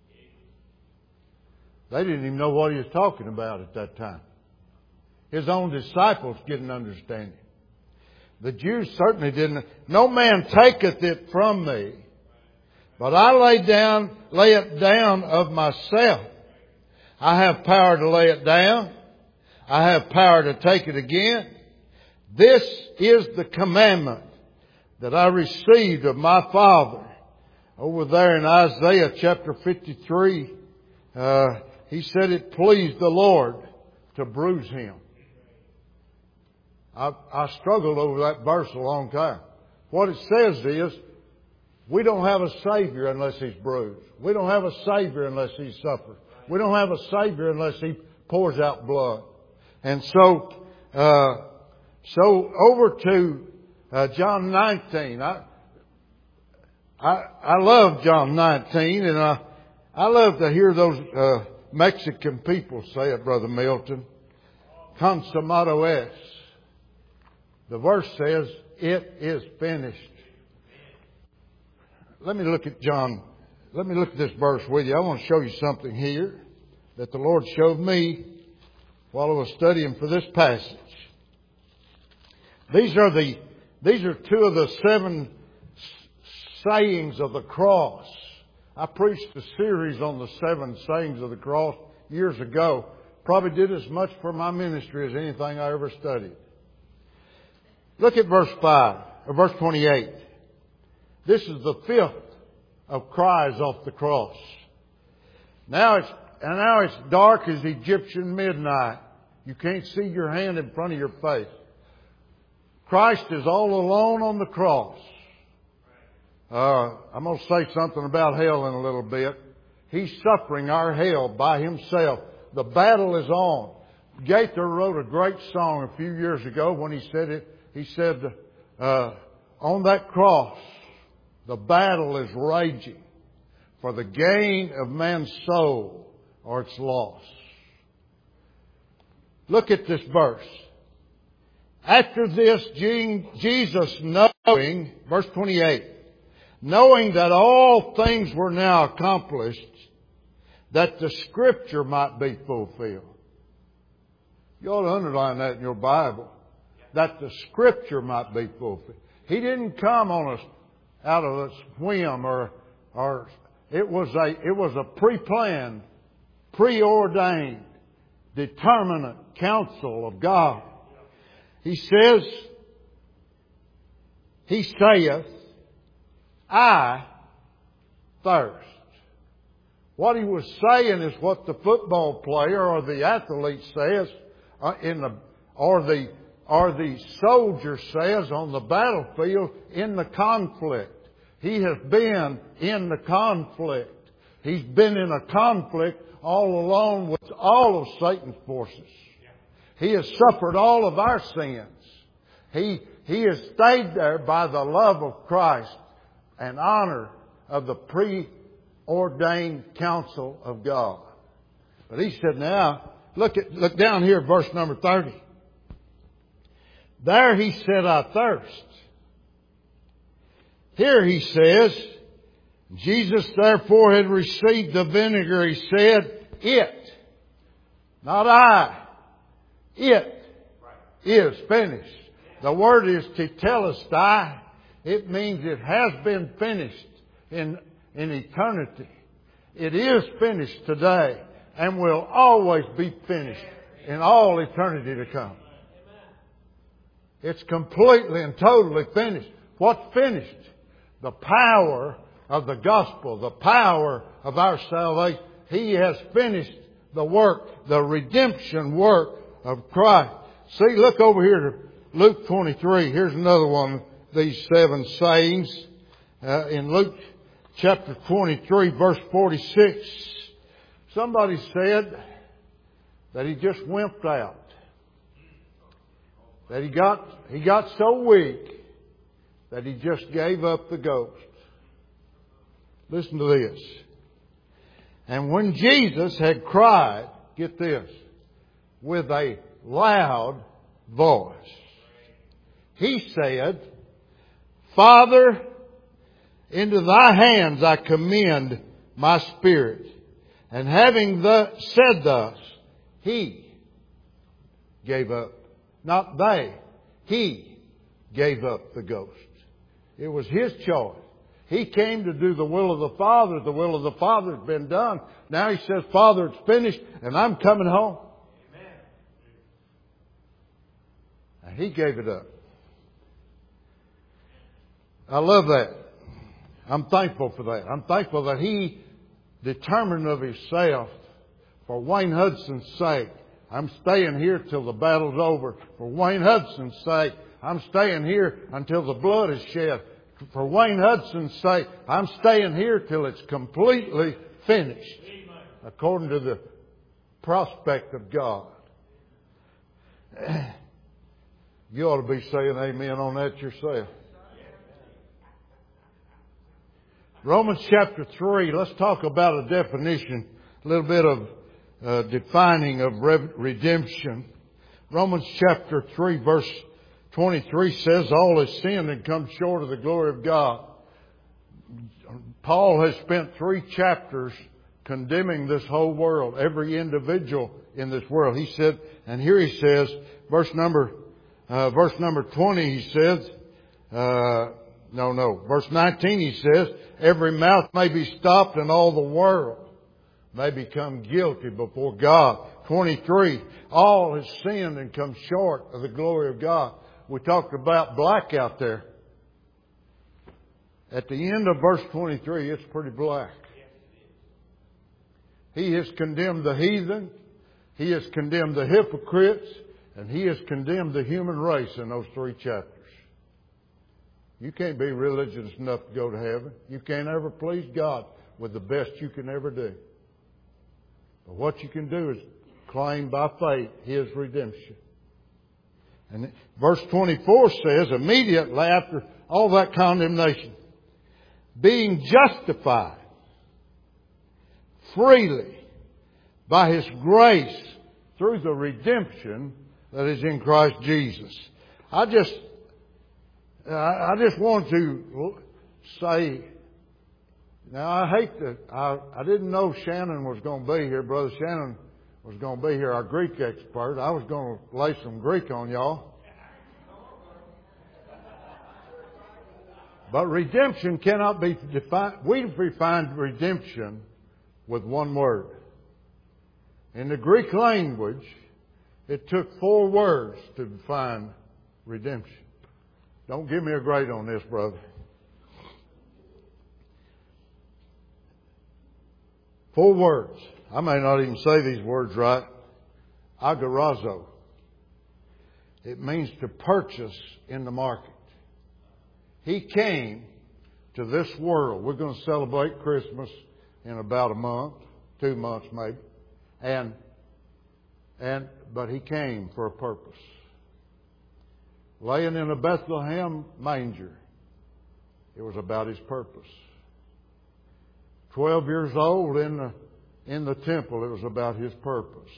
Speaker 5: They didn't even know what He was talking about at that time. His own disciples didn't understand Him. The Jews certainly didn't. "No man taketh it from me, but I lay down, lay it down of myself. I have power to lay it down. I have power to take it again. This is the commandment that I received of my Father." Over there in Isaiah chapter fifty-three, uh, He said it pleased the Lord to bruise Him. I, I struggled over that verse a long time. What it says is, we don't have a Savior unless He's bruised. We don't have a Savior unless He's suffered. We don't have a Savior unless He pours out blood. And so, uh, so over to uh, John nineteen. I, I, I love John nineteen, and I, I love to hear those uh, Mexican people say it, Brother Milton. Consumado es. The verse says, it is finished. Let me look at John. Let me look at this verse with you. I want to show you something here that the Lord showed me while I was studying for this passage. These are the, these are two of the seven sayings of the cross. I preached a series on the seven sayings of the cross years ago. Probably did as much for my ministry as anything I ever studied. Look at verse five, or verse twenty-eight. This is the fifth of cries off the cross. Now it's, and now it's dark as Egyptian midnight. You can't see your hand in front of your face. Christ is all alone on the cross. Uh, I'm going to say something about hell in a little bit. He's suffering our hell by Himself. The battle is on. Gaither wrote a great song a few years ago when he said it. He said, uh, on that cross, the battle is raging for the gain of man's soul or its loss. Look at this verse. After this, Jesus knowing, verse twenty-eight, knowing that all things were now accomplished, that the Scripture might be fulfilled. You ought to underline that in your Bible. That the Scripture might be fulfilled. He didn't come on us out of a whim or, or it was a, it was a pre-planned, preordained, determinate counsel of God. He says, He saith, I thirst. What He was saying is what the football player or the athlete says uh, in the, or the, or the soldier says on the battlefield in the conflict. He has been in the conflict. He's been in a conflict all alone with all of Satan's forces. He has suffered all of our sins. He, he has stayed there by the love of Christ and honor of the preordained counsel of God. But He said, now, look at, look down here, verse number thirty. There He said, I thirst. Here He says, Jesus therefore had received the vinegar. He said, it, not I, it is finished. The word is tetelestai. It means it has been finished in, in eternity. It is finished today and will always be finished in all eternity to come. It's completely and totally finished. What's finished? The power of the gospel, the power of our salvation. He has finished the work, the redemption work of Christ. See, look over here to Luke twenty-three. Here's another one of these seven sayings. Uh, in Luke chapter twenty-three, verse forty-six, somebody said that he just wimped out. That he got, he got so weak that he just gave up the ghost. Listen to this. And when Jesus had cried, get this, with a loud voice, He said, Father, into Thy hands I commend my spirit. And having the, said thus, He gave up. Not they. He gave up the ghost. It was His choice. He came to do the will of the Father. The will of the Father has been done. Now He says, Father, it's finished and I'm coming home. Amen. And He gave it up. I love that. I'm thankful for that. I'm thankful that He determined of Himself for Wayne Hudson's sake. I'm staying here till the battle's over. For Wayne Hudson's sake, I'm staying here until the blood is shed. For Wayne Hudson's sake, I'm staying here till it's completely finished. According to the prospect of God. You ought to be saying amen on that yourself. Romans chapter three, let's talk about a definition, a little bit of uh, defining of re- redemption. Romans chapter three verse twenty-three says, all has sinned and come short of the glory of God. Paul has spent three chapters condemning this whole world, every individual in this world. He said, and here he says, verse number, uh, verse number twenty, he says, uh, no, no, verse nineteen, he says, every mouth may be stopped and all the world may become guilty before God. twenty-three, all has sinned and come short of the glory of God. We talked about black out there. At the end of verse twenty-three, it's pretty black. He has condemned the heathen. He has condemned the hypocrites. And He has condemned the human race in those three chapters. You can't be religious enough to go to heaven. You can't ever please God with the best you can ever do. But what you can do is claim by faith His redemption. And verse twenty-four says, immediately after all that condemnation, being justified freely by His grace through the redemption that is in Christ Jesus. I just, I just want to say, now I hate to, I, I didn't know Shannon was going to be here. Brother Shannon was going to be here, our Greek expert. I was going to lay some Greek on y'all. But redemption cannot be defined. We defined redemption with one word. In the Greek language, it took four words to define redemption. Don't give me a grade on this, brother. Four words. I may not even say these words right. Agorazo. It means to purchase in the market. He came to this world. We're going to celebrate Christmas in about a month, two months maybe. And, and, but He came for a purpose. Laying in a Bethlehem manger, it was about His purpose. Twelve years old in the, in the temple, it was about His purpose.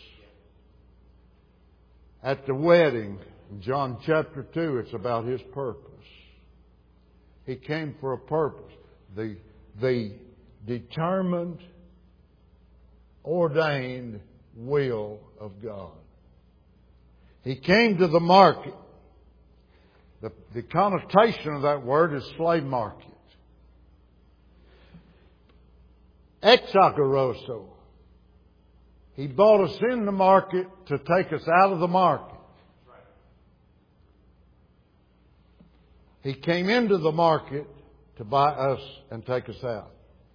Speaker 5: At the wedding, in John chapter two, it's about His purpose. He came for a purpose. The, the determined, ordained will of God. He came to the market. The, the connotation of that word is slave market. Exagorazo. He bought us in the market to take us out of the market. He came into the market to buy us and take us out.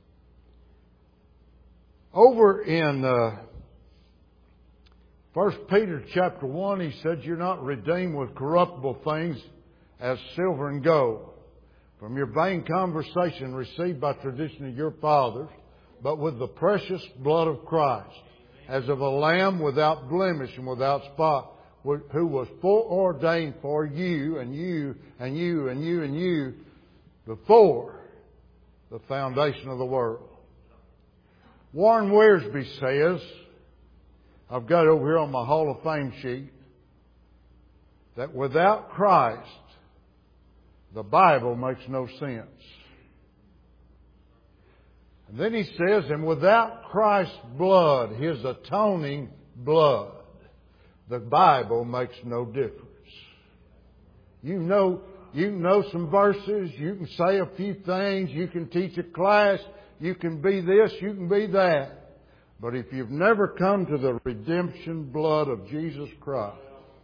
Speaker 5: Over in uh, First Peter chapter one, he said, you're not redeemed with corruptible things as silver and gold from your vain conversation received by tradition of your fathers, but with the precious blood of Christ, as of a lamb without blemish and without spot, who was foreordained for you and you and you and you and you before the foundation of the world. Warren Wiersbe says, I've got it over here on my Hall of Fame sheet, that without Christ, the Bible makes no sense. And then he says, and without Christ's blood, His atoning blood, the Bible makes no difference. You know, you know some verses, you can say a few things, you can teach a class, you can be this, you can be that. But if you've never come to the redemption blood of Jesus Christ,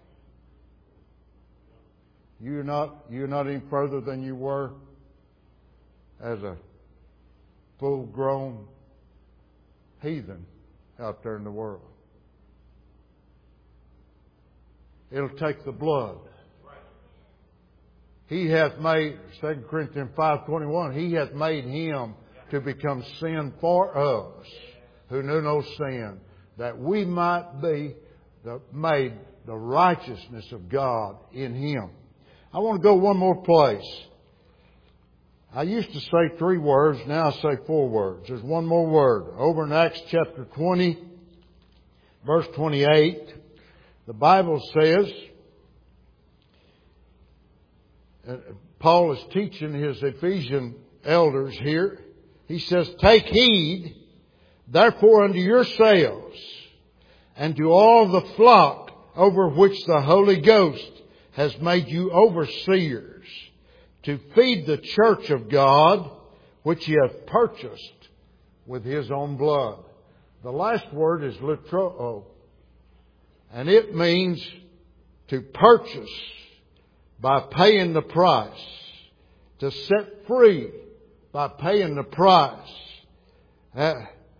Speaker 5: you're not, you're not any further than you were as a full-grown heathen out there in the world. It'll take the blood. He hath made, Second Corinthians five twenty-one, He hath made Him to become sin for us, who knew no sin, that we might be the, made the righteousness of God in Him. I want to go one more place. I used to say three words, now I say four words. There's one more word. Over in Acts chapter twenty, verse twenty-eight, the Bible says, uh, Paul is teaching his Ephesian elders here. He says, take heed, therefore, unto yourselves and to all the flock over which the Holy Ghost has made you overseers, to feed the church of God, which He hath purchased with His own blood. The last word is litroo, and it means to purchase by paying the price, to set free by paying the price. Uh,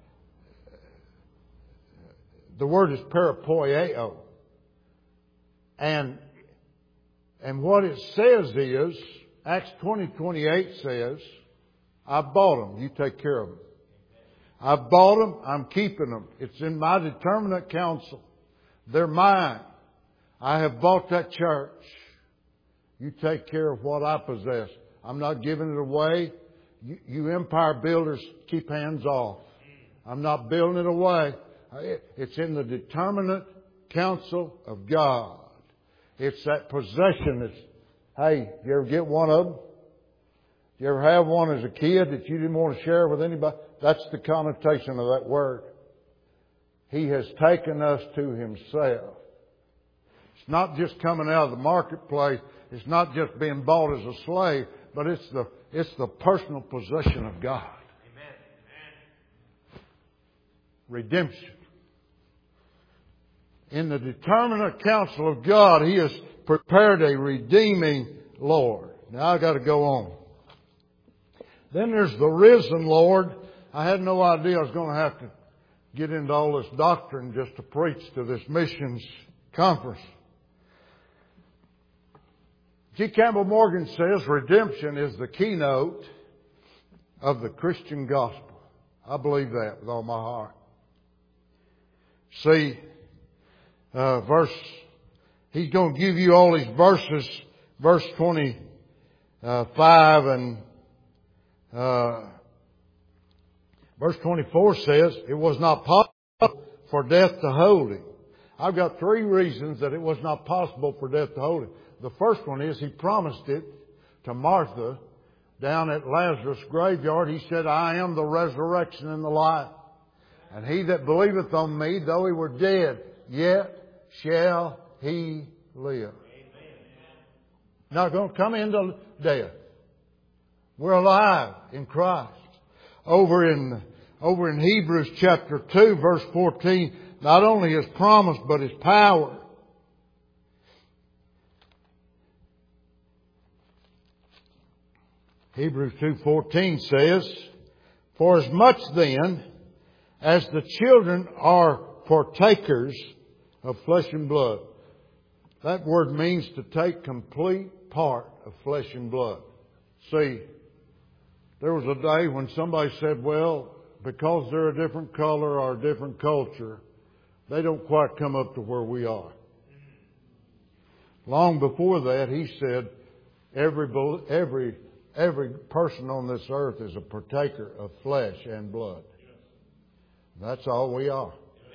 Speaker 5: the word is parapoieo. And, and what it says is, Acts twenty twenty-eight says, I bought them, you take care of them. I bought them, I'm keeping them. It's in my determinate counsel. They're mine. I have bought that church. You take care of what I possess. I'm not giving it away. You, you empire builders, keep hands off. I'm not building it away. It's in the determinate counsel of God. It's that possession that's, hey, you ever get one of them? You ever have one as a kid that you didn't want to share with anybody? That's the connotation of that word. He has taken us to Himself. It's not just coming out of the marketplace. It's not just being bought as a slave, but it's the it's the personal possession of God. Amen. Redemption. In the determinate counsel of God, He has prepared a redeeming Lord. Now I've got to go on. Then there's the risen Lord. I had no idea I was going to have to get into all this doctrine just to preach to this missions conference. G. Campbell Morgan says redemption is the keynote of the Christian gospel. I believe that with all my heart. See, uh, verse, he's going to give you all these verses, verse twenty-five and uh, verse twenty-four says, it was not possible for death to hold Him. I've got three reasons that it was not possible for death to hold Him. The first one is He promised it to Martha down at Lazarus' graveyard. He said, I am the resurrection and the life. And he that believeth on me, though he were dead, yet shall he live. Not going to come into death. We're alive in Christ. Over in, over in Hebrews chapter two, verse fourteen, not only His promise, but His power. Hebrews two fourteen says, for as much then as the children are partakers of flesh and blood. That word means to take complete part of flesh and blood. See, there was a day when somebody said, well, because they're a different color or a different culture, they don't quite come up to where we are. Long before that, he said, every, every, every person on this earth is a partaker of flesh and blood. That's all we are.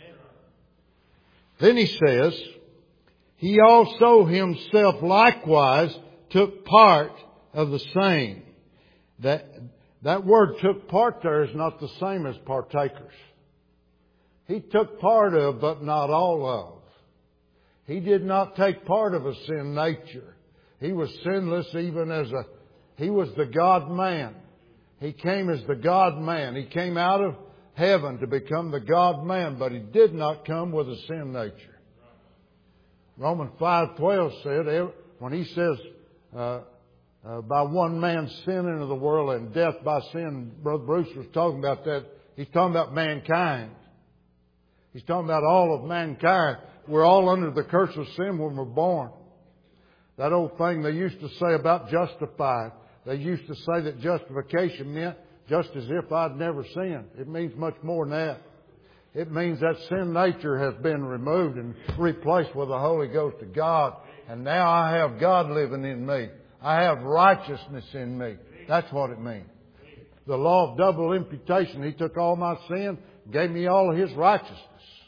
Speaker 5: Then he says, He also Himself likewise took part of the same. That, that word took part there is not the same as partakers. He took part of, but not all of. He did not take part of a sin nature. He was sinless even as a, He was the God-man. He came as the God-man. He came out of heaven to become the God-man, but He did not come with a sin nature. Romans five twelve said, when he says, uh, uh, by one man's sin into the world and death by sin, Brother Bruce was talking about that. He's talking about mankind. He's talking about all of mankind. We're all under the curse of sin when we're born. That old thing they used to say about justified. They used to say that justification meant just as if I'd never sinned. It means much more than that. It means that sin nature has been removed and replaced with the Holy Ghost of God. And now I have God living in me. I have righteousness in me. That's what it means. The law of double imputation. He took all my sin, gave me all of His righteousness.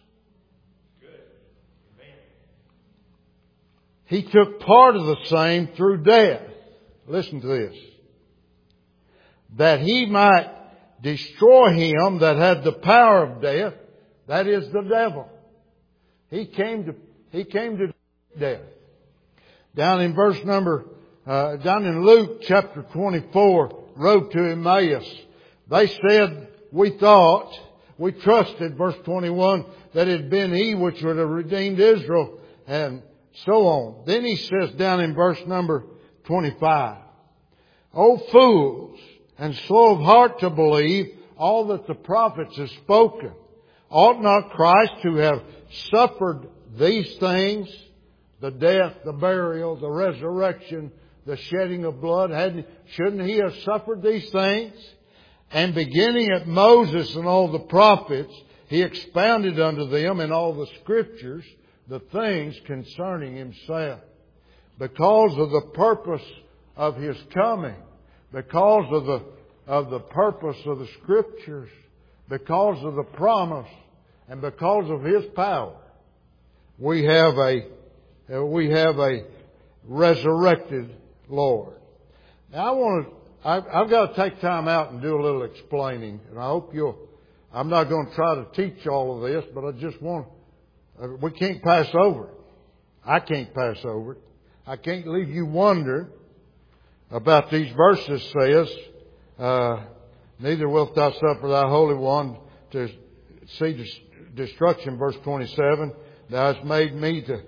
Speaker 5: He took part of the same through death. Listen to this. That He might destroy him that had the power of death, that is the devil. He came to, he came to death. Down in verse number, uh, down in Luke chapter twenty-four, road to Emmaus. They said, we thought, we trusted, verse twenty-one, that it had been He which would have redeemed Israel, and so on. Then He says down in verse number twenty-five, O fools, and slow of heart to believe all that the prophets have spoken. Ought not Christ to have suffered these things, the death, the burial, the resurrection, the shedding of blood? Hadn't, shouldn't He have suffered these things? And beginning at Moses and all the prophets, He expounded unto them in all the Scriptures the things concerning Himself. Because of the purpose of His coming, because of the of the purpose of the Scriptures, because of the promise, and because of His power, we have a we have a resurrected Lord. Now I want to. I've, I've got to take time out and do a little explaining, and I hope you'll. I'm not going to try to teach all of this, but I just want. We can't pass over it. I can't pass over it. I can't leave you wondering about these verses. Says, uh, neither wilt thou suffer thy Holy One to see destruction. Verse twenty-seven, thou hast made me to.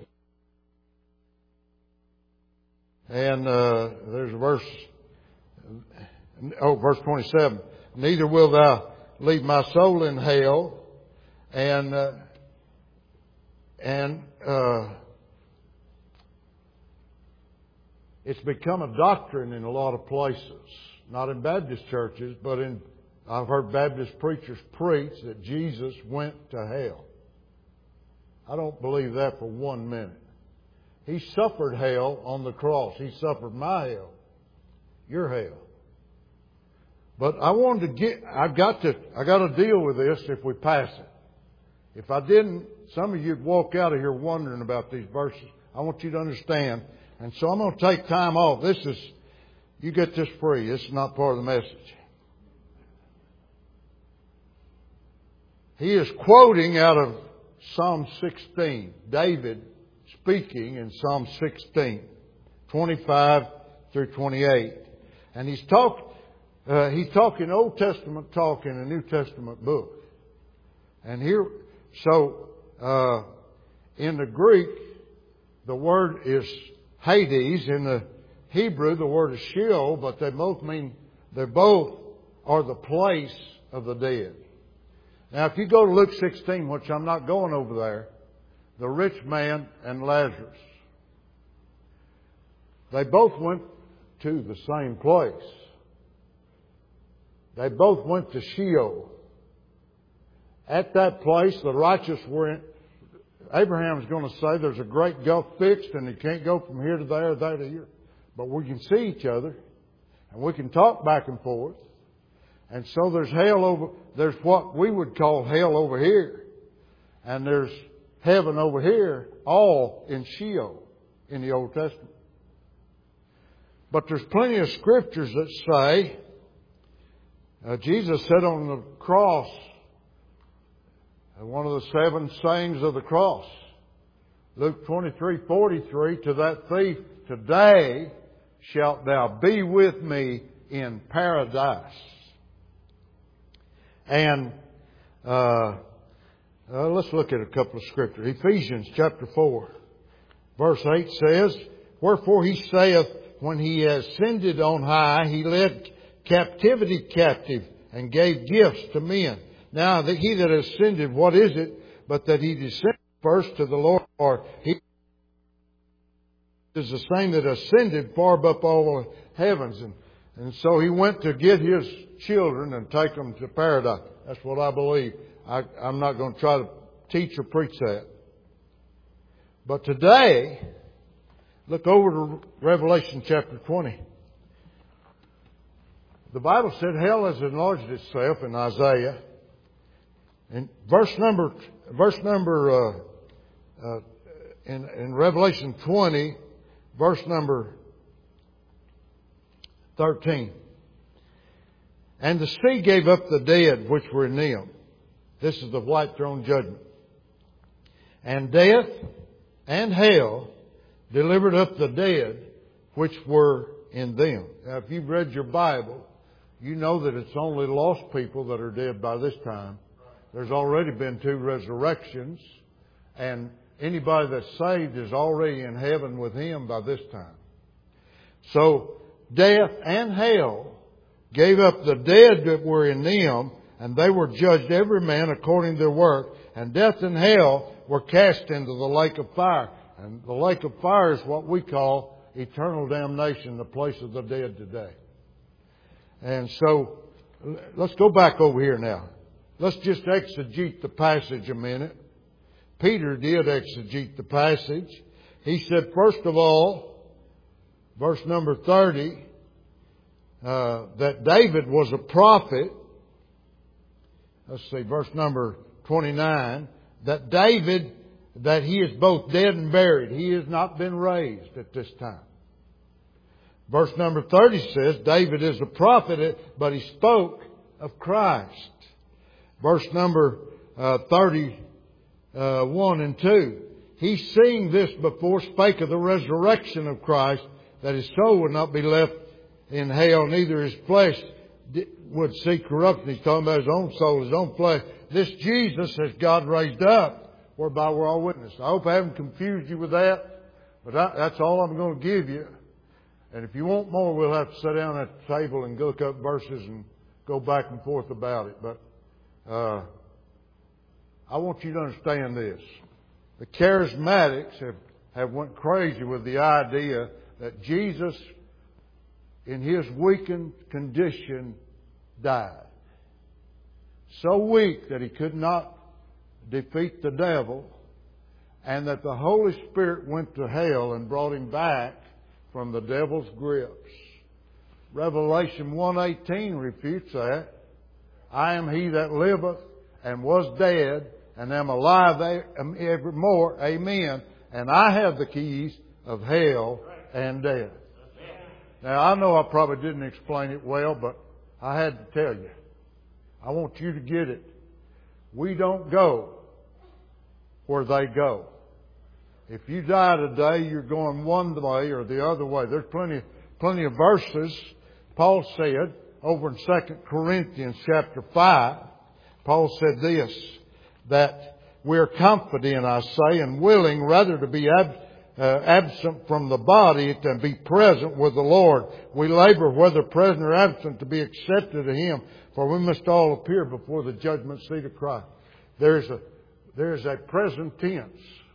Speaker 5: And uh, there's a verse. Oh, verse twenty-seven. Neither will thou leave my soul in hell, and uh, and. Uh, It's become a doctrine in a lot of places. Not in Baptist churches, but in, I've heard Baptist preachers preach that Jesus went to hell. I don't believe that for one minute. He suffered hell on the cross. He suffered my hell. Your hell. But I wanted to get, I've got to, I got to deal with this if we pass it. If I didn't, some of you'd walk out of here wondering about these verses. I want you to understand. And so I'm going to take time off. This is, you get this free. This is not part of the message. He is quoting out of Psalm sixteen. David speaking in Psalm sixteen, twenty-five through twenty-eight. And he's talk, uh, he's talking Old Testament talk in a New Testament book. And here, so, uh, in the Greek, the word is Hades. In the Hebrew, the word is Sheol, but they both mean, they both are the place of the dead. Now, if you go to Luke sixteen, which I'm not going over there, the rich man and Lazarus, they both went to the same place. They both went to Sheol. At that place, the righteous were in, Abraham's going to say there's a great gulf fixed and you can't go from here to there, there to here. But we can see each other and we can talk back and forth. And so there's hell over, there's what we would call hell over here. And there's heaven over here, all in Sheol in the Old Testament. But there's plenty of scriptures that say, uh, Jesus said on the cross, one of the seven sayings of the cross. Luke twenty-three forty-three, to that thief, today shalt thou be with me in paradise. And uh, uh, let's look at a couple of scriptures. Ephesians chapter four, verse eight says, wherefore he saith, when he ascended on high, he led captivity captive and gave gifts to men. Now, that he that ascended, what is it? But that he descended first to the Lord, or he is the same that ascended far above all the heavens. And, and so he went to get his children and take them to paradise. That's what I believe. I, I'm not going to try to teach or preach that. But today, look over to Revelation chapter twenty. the Bible said hell has enlarged itself in Isaiah. In verse number, verse number, uh, uh, in, in Revelation twenty, verse number thirteen. And the sea gave up the dead which were in them. This is the white throne judgment. And death and hell delivered up the dead which were in them. Now, if you've read your Bible, you know that it's only lost people that are dead by this time. There's already been two resurrections, and anybody that's saved is already in heaven with Him by this time. So, death and hell gave up the dead that were in them, and they were judged every man according to their work. And death and hell were cast into the lake of fire. And the lake of fire is what we call eternal damnation, the place of the dead today. And so, let's go back over here now. Let's just exegete the passage a minute. Peter did exegete the passage. He said, first of all, verse number thirty, uh, that David was a prophet. Let's see, verse number twenty-nine, that David, that he is both dead and buried. He has not been raised at this time. Verse number thirty says, David is a prophet, but he spoke of Christ. Verse number uh, thirty-one and two, he seeing this before spake of the resurrection of Christ, that his soul would not be left in hell, neither his flesh would see corruption. He's talking about his own soul, his own flesh. This Jesus has God raised up, whereby we're all witnesses. I hope I haven't confused you with that, but I, that's all I'm going to give you. And if you want more, we'll have to sit down at the table and look up verses and go back and forth about it. But uh, I want you to understand this. The charismatics have, have went crazy with the idea that Jesus, in His weakened condition, died. So weak that He could not defeat the devil, and that the Holy Spirit went to hell and brought Him back from the devil's grips. Revelation one eighteen refutes that. I am He that liveth and was dead and am alive evermore. Amen. And I have the keys of hell and death. Now, I know I probably didn't explain it well, but I had to tell you. I want you to get it. We don't go where they go. If you die today, you're going one way or the other way. There's plenty, plenty of verses. Paul said over in Second Corinthians chapter five, Paul said this, that we're confident, I say, and willing rather to be ab- uh, absent from the body than be present with the Lord. We labor, whether present or absent, to be accepted of Him, for we must all appear before the judgment seat of Christ. There's a, there's a present tense.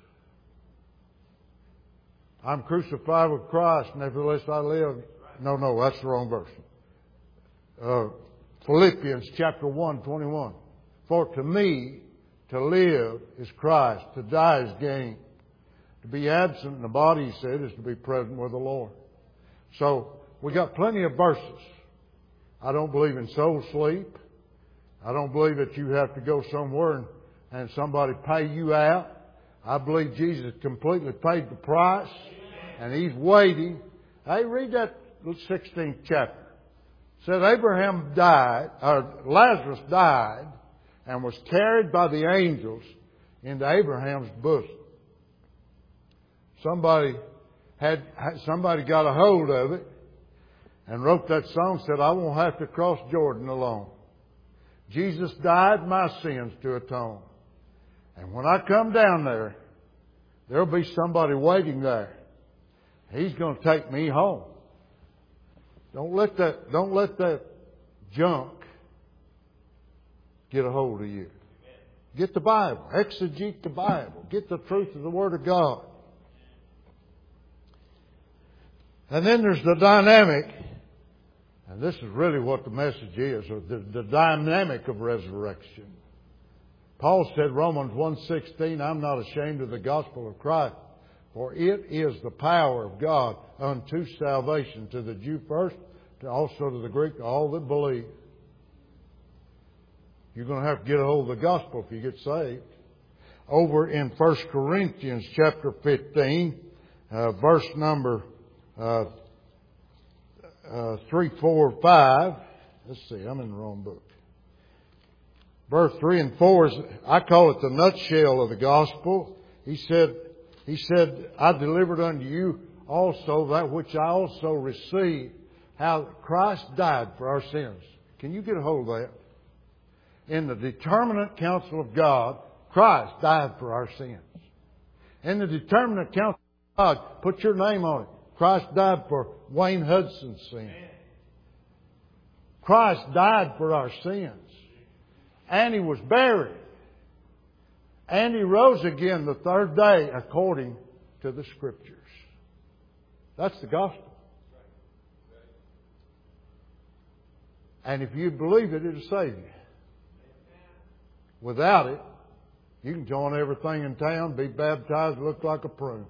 Speaker 5: I'm crucified with Christ, nevertheless I live. No, no, that's the wrong verse. Uh, Philippians chapter one, twenty-one. For to me, to live is Christ, to die is gain. To be absent in the body, he said, is to be present with the Lord. So, we got plenty of verses. I don't believe in soul sleep. I don't believe that you have to go somewhere and, and somebody pay you out. I believe Jesus completely paid the price, and He's waiting. Hey, read that sixteenth chapter. It said Abraham died, or Lazarus died, and was carried by the angels into Abraham's bosom. Somebody had somebody got a hold of it and wrote that song. Said, "I won't have to cross Jordan alone. Jesus died my sins to atone. And when I come down there, there'll be somebody waiting there. He's going to take me home." Don't let that, don't let that junk get a hold of you. Get the Bible. Exegete the Bible. Get the truth of the Word of God. And then there's the dynamic, and this is really what the message is, or the, the dynamic of resurrection. Paul said, Romans one sixteen, I'm not ashamed of the gospel of Christ, for it is the power of God unto salvation to the Jew first, to also to the Greek, to all that believe. You're going to have to get a hold of the gospel if you get saved. Over in First Corinthians chapter fifteen, uh, verse number uh, uh, three, four, five. Let's see, I'm in the wrong book. Verse three and four is, I call it the nutshell of the gospel. He said, He said, I delivered unto you also that which I also received, how Christ died for our sins. Can you get a hold of that? In the determinate counsel of God, Christ died for our sins. In the determinate counsel of God, put your name on it. Christ died for Wayne Hudson's sin. Christ died for our sins. And He was buried. And He rose again the third day according to the Scriptures. That's the gospel. And if you believe it, it'll save you. Without it, you can join everything in town, be baptized, look like a prune.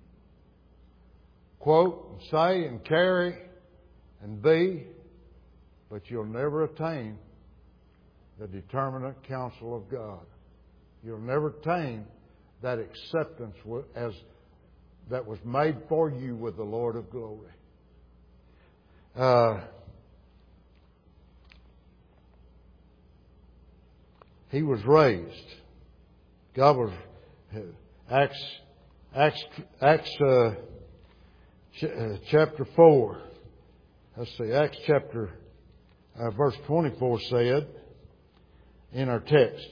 Speaker 5: Quote and say and carry and be, but you'll never attain the determinate counsel of God. You'll never attain that acceptance as that was made for you with the Lord of glory. Uh, he was raised. God was Acts Acts Acts uh, ch- uh, chapter four. Let's see, Acts chapter uh, verse twenty-four said in our text,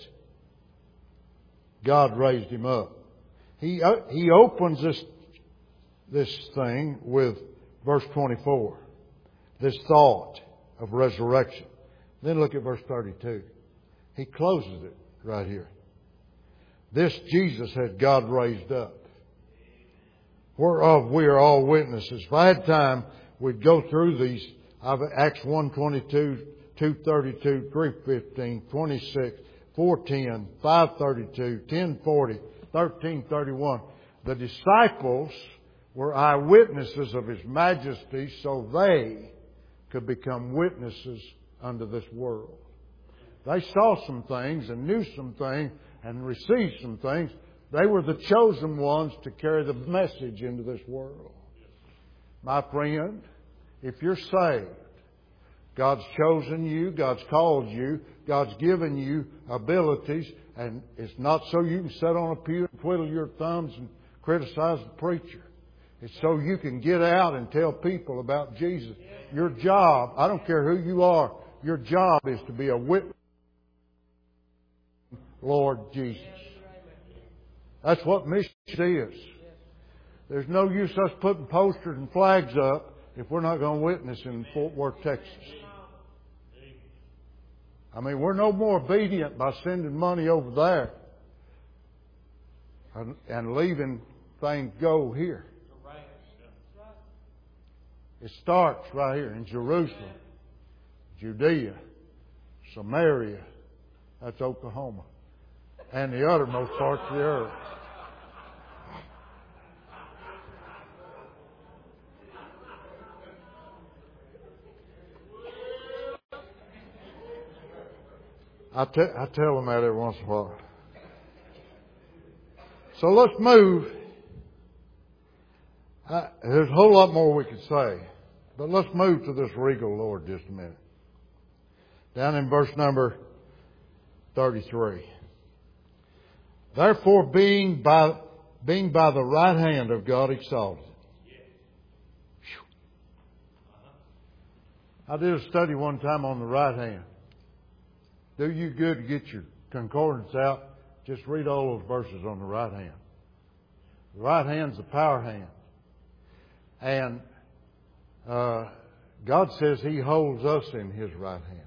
Speaker 5: God raised Him up. He uh, He opens this this thing with verse twenty-four, this thought of resurrection. Then look at verse thirty-two. He closes it right here. This Jesus had God raised up, whereof we are all witnesses. If I had time, we'd go through these. Acts one twenty-two, two thirty-two, three fifteen, twenty-six, four ten, five thirty-two, ten forty, thirteen thirty-one. The disciples were eyewitnesses of His majesty, so they could become witnesses unto this world. They saw some things and knew some things and received some things. They were the chosen ones to carry the message into this world. My friend, if you're saved, God's chosen you, God's called you, God's given you abilities, and it's not so you can sit on a pew and twiddle your thumbs and criticize the preacher. It's so you can get out and tell people about Jesus. Your job, I don't care who you are, your job is to be a witness, Lord Jesus. That's what mission is. There's no use us putting posters and flags up if we're not going to witness in Fort Worth, Texas. I mean, we're no more obedient by sending money over there and, and leaving things go here. It starts right here in Jerusalem, Judea, Samaria, that's Oklahoma, and the uttermost parts of the earth. I, te- I tell them that every once in a while. So let's move. I, there's a whole lot more we could say, but let's move to this regal Lord just a minute. Down in verse number thirty-three. Therefore, being by being by the right hand of God exalted. I did a study one time on the right hand. Do you good to get your concordance out. Just read all those verses on the right hand. The right hand's the power hand. And uh, God says He holds us in His right hand.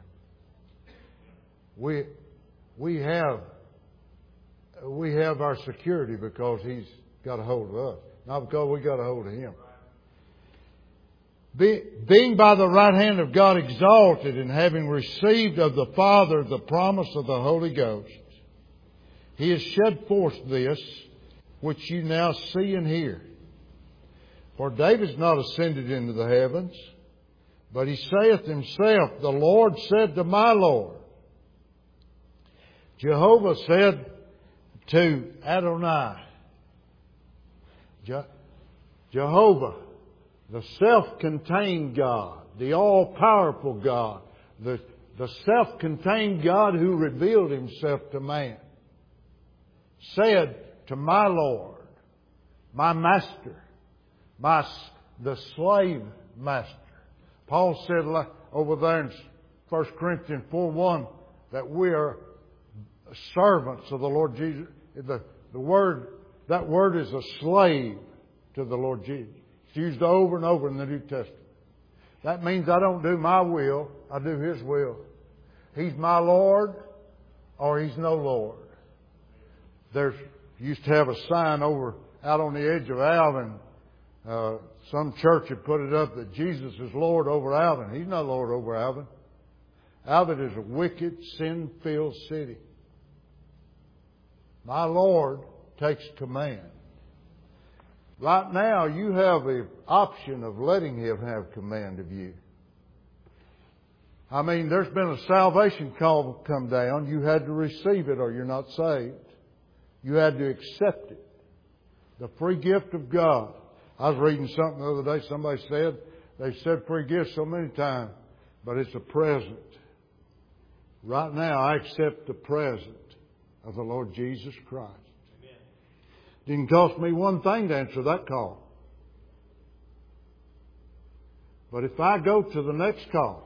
Speaker 5: We we have we have our security because He's got a hold of us, not because we got a hold of Him. Be, being by the right hand of God exalted, and having received of the Father the promise of the Holy Ghost, He has shed forth this which you now see and hear. For David's not ascended into the heavens, But He saith Himself, the Lord said to my Lord. Jehovah said to Adonai. Je- Jehovah, the self-contained God, the all-powerful God, the, the self-contained God who revealed Himself to man, said to my Lord, my master, my the slave master. Paul said over there in First Corinthians four one that we are servants of the Lord Jesus. The, the word, that word is a slave to the Lord Jesus. It's used over and over in the New Testament. That means I don't do my will, I do His will. He's my Lord or He's no Lord. There's used to have a sign over out on the edge of Alvin. Uh, some church had put it up that Jesus is Lord over Alvin. He's not Lord over Alvin. Alvin is a wicked, sin-filled city. My Lord takes command. Right now, you have the option of letting Him have command of you. I mean, there's been a salvation call come down. You had to receive it or you're not saved. You had to accept it. The free gift of God. I was reading something the other day. Somebody said, they've said free gift so many times, but it's a present. Right now, I accept the present of the Lord Jesus Christ. Amen. Didn't cost me one thing to answer that call. But if I go to the next call,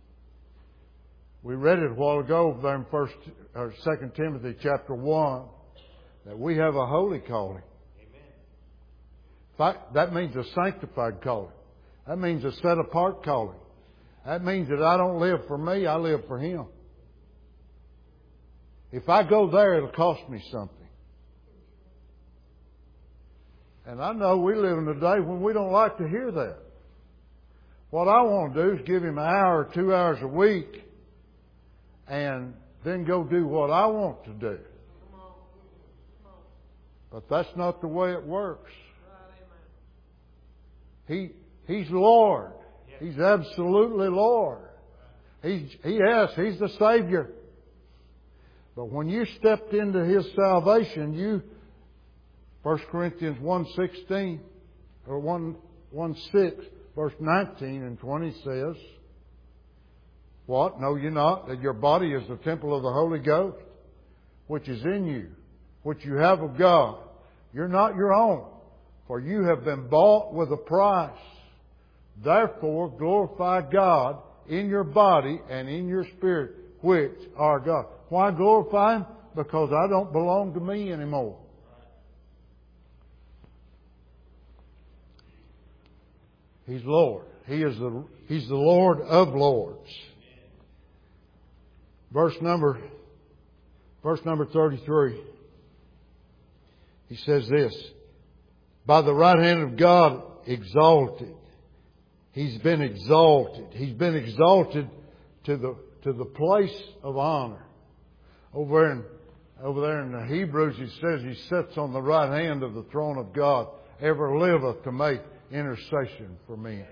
Speaker 5: we read it a while ago over there in First or Second Timothy chapter one, that we have a holy calling. Amen. That means a sanctified calling. That means a set apart calling. That means that I don't live for me, I live for Him. If I go there, it'll cost me something. And I know we live in a day when we don't like to hear that. What I want to do is give Him an hour or two hours a week and then go do what I want to do. But that's not the way it works. He, He's Lord. He's absolutely Lord. He's, he is. He's the Savior. But when you stepped into His salvation, you, First Corinthians one sixteen, or one, one six, verse nineteen and twenty says, what? Know you not that your body is the temple of the Holy Ghost, which is in you, which you have of God. You're not your own, for you have been bought with a price. Therefore, glorify God in your body and in your spirit, which are God. Why glorify Him? Because I don't belong to me anymore. He's Lord. He is the, He's the Lord of Lords. Verse number, verse number thirty-three. He says this, by the right hand of God exalted. He's been exalted. He's been exalted to the, to the place of honor. Over in, over there in the Hebrews, he says He sits on the right hand of the throne of God, ever liveth to make intercession for men.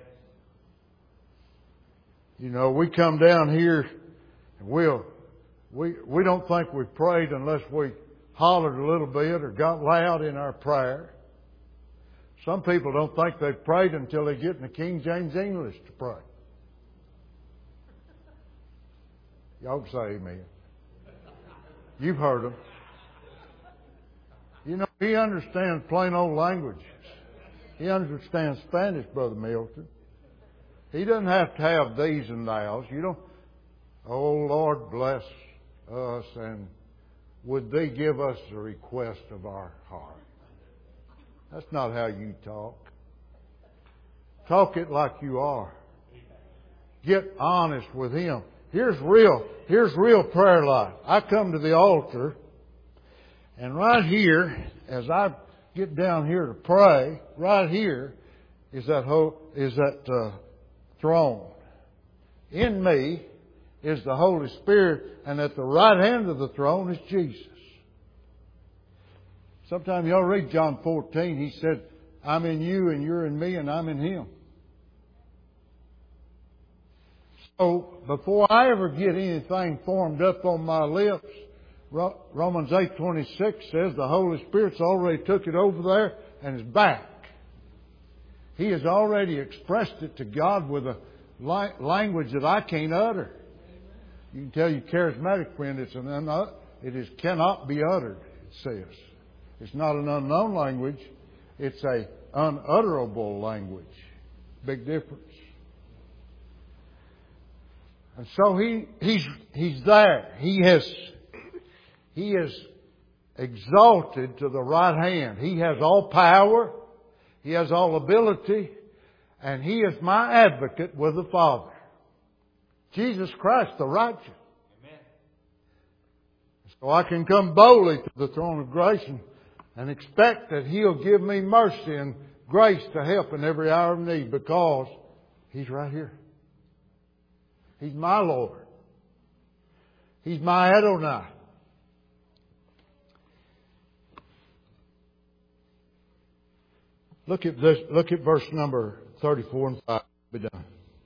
Speaker 5: You know, we come down here and we'll, we, we don't think we've prayed unless we hollered a little bit or got loud in our prayer. Some people don't think they've prayed until they get in the King James English to pray. Y'all can say amen. You've heard them. You know, he understands plain old language. He understands Spanish, Brother Milton. He doesn't have to have these and thous. You don't, oh Lord, bless us, and would Thee give us the request of our heart. That's not how you talk. Talk it like you are. Get honest with Him. Here's real, here's real prayer life. I come to the altar, and right here, as I get down here to pray, right here is that whole, is that uh, throne. In me is the Holy Spirit, and at the right hand of the throne is Jesus. Sometime y'all read John fourteen. He said, I'm in you and you're in me and I'm in Him. So, before I ever get anything formed up on my lips, Romans eight twenty-six says the Holy Spirit's already took it over there and is back. He has already expressed it to God with a language that I can't utter. You can tell your charismatic friend it's an un- it is cannot be uttered, it says. It's not an unknown language. It's a unutterable language. Big difference. And so he, he's, he's there. He has, he is exalted to the right hand. He has all power. He has all ability. And He is my advocate with the Father. Jesus Christ, the righteous. Amen. So I can come boldly to the throne of grace and, and expect that He'll give me mercy and grace to help in every hour of need because He's right here. He's my Lord. He's my Adonai. Look at this. Look at verse number thirty-four and five. Be done.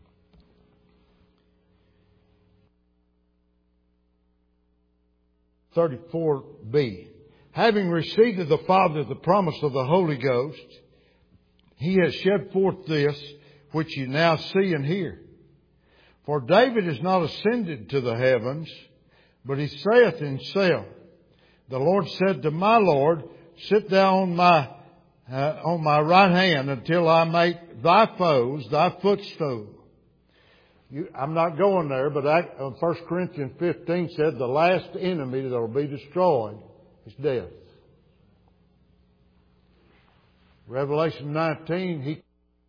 Speaker 5: thirty-four b. Having received of the Father the promise of the Holy Ghost, He has shed forth this which you now see and hear. For David is not ascended to the heavens, but he saith himself, the Lord said to my Lord, sit thou on my, uh, on my right hand until I make thy foes thy footstool. You, I'm not going there, but I, uh, First Corinthians fifteen said the last enemy that will be destroyed is death. Revelation nineteen, he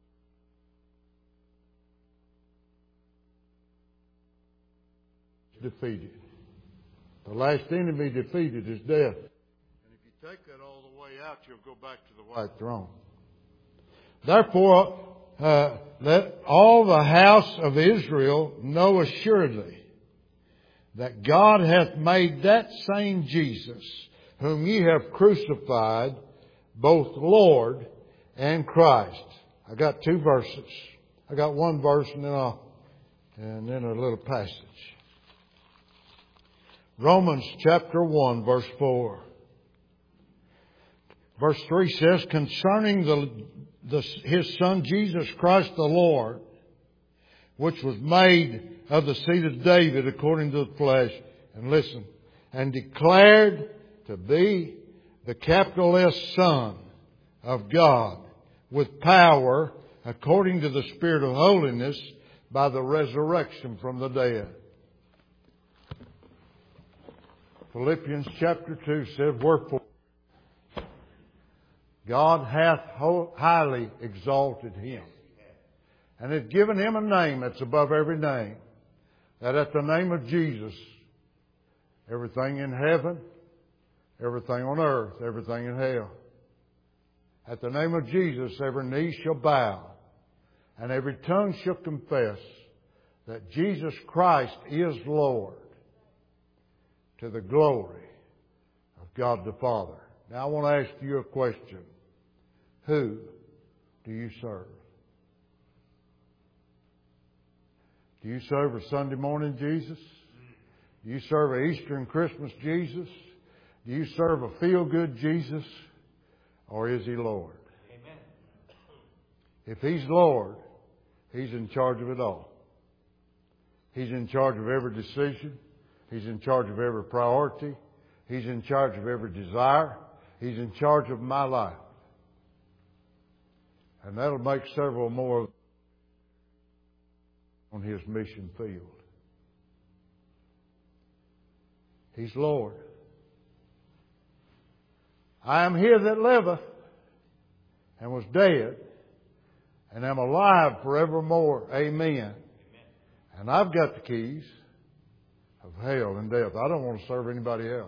Speaker 5: defeated. The last enemy defeated is death. And if you take that all the way out, you'll go back to the white throne. Therefore, uh, let all the house of Israel know assuredly that God hath made that same Jesus, whom ye have crucified, both Lord and Christ. I got two verses. I got one verse and then I'll, and then a little passage. Romans chapter one, verse four. Verse three says, concerning the, the, His Son Jesus Christ the Lord, which was made of the seed of David according to the flesh, and listen, and declared to be the capital S Son of God, with power according to the Spirit of holiness by the resurrection from the dead. Philippians chapter two said, wherefore God hath highly exalted Him, and hath given Him a name that's above every name, that at the name of Jesus, everything in heaven, everything on earth, everything in hell, at the name of Jesus, every knee shall bow, and every tongue shall confess that Jesus Christ is Lord, to the glory of God the Father. Now I want to ask you a question. Who do you serve? Do you serve a Sunday morning Jesus? Do you serve an Easter and Christmas Jesus? Do you serve a feel-good Jesus? Or is He Lord? Amen. If He's Lord, He's in charge of it all. He's in charge of every decision. He's in charge of every priority. He's in charge of every desire. He's in charge of my life. And that'll make several more on His mission field. He's Lord. I am He that liveth and was dead and am alive forevermore. Amen. Amen. And I've got the keys of hell and death. I don't want to serve anybody else.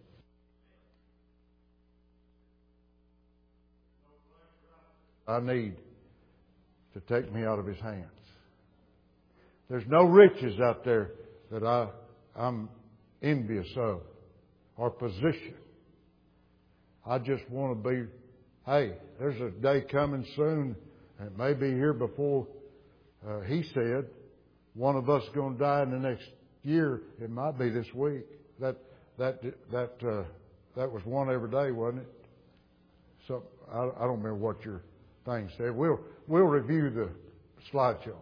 Speaker 5: I need to take me out of His hands. There's no riches out there that I, I'm envious of or position. I just want to be, hey, there's a day coming soon, and it may be here before uh, He said, one of us is going to die in the next year. It might be this week. That that that uh, that was one every day, wasn't it? So I, I don't remember what your thing said. We'll we'll review the slideshow.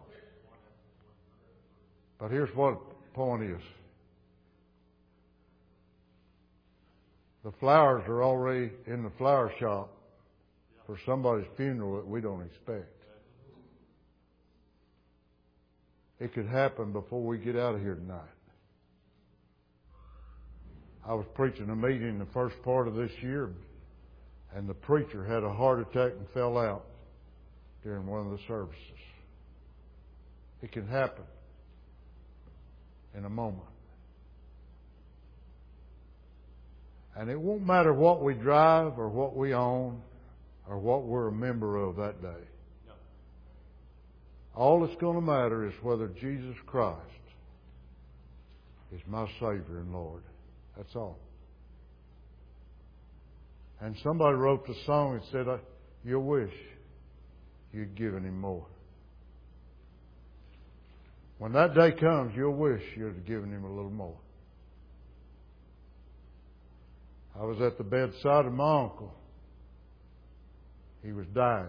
Speaker 5: But here's what the point is. The flowers are already in the flower shop for somebody's funeral that we don't expect. It could happen before we get out of here tonight. I was preaching a meeting the first part of this year, and the preacher had a heart attack and fell out during one of the services. It can happen in a moment. And it won't matter what we drive or what we own or what we're a member of that day. No. All that's going to matter is whether Jesus Christ is my Savior and Lord. That's all. And somebody wrote the song and said, "You wish you'd given Him more." When that day comes, you'll wish you'd have given Him a little more. I was at the bedside of my uncle. He was dying.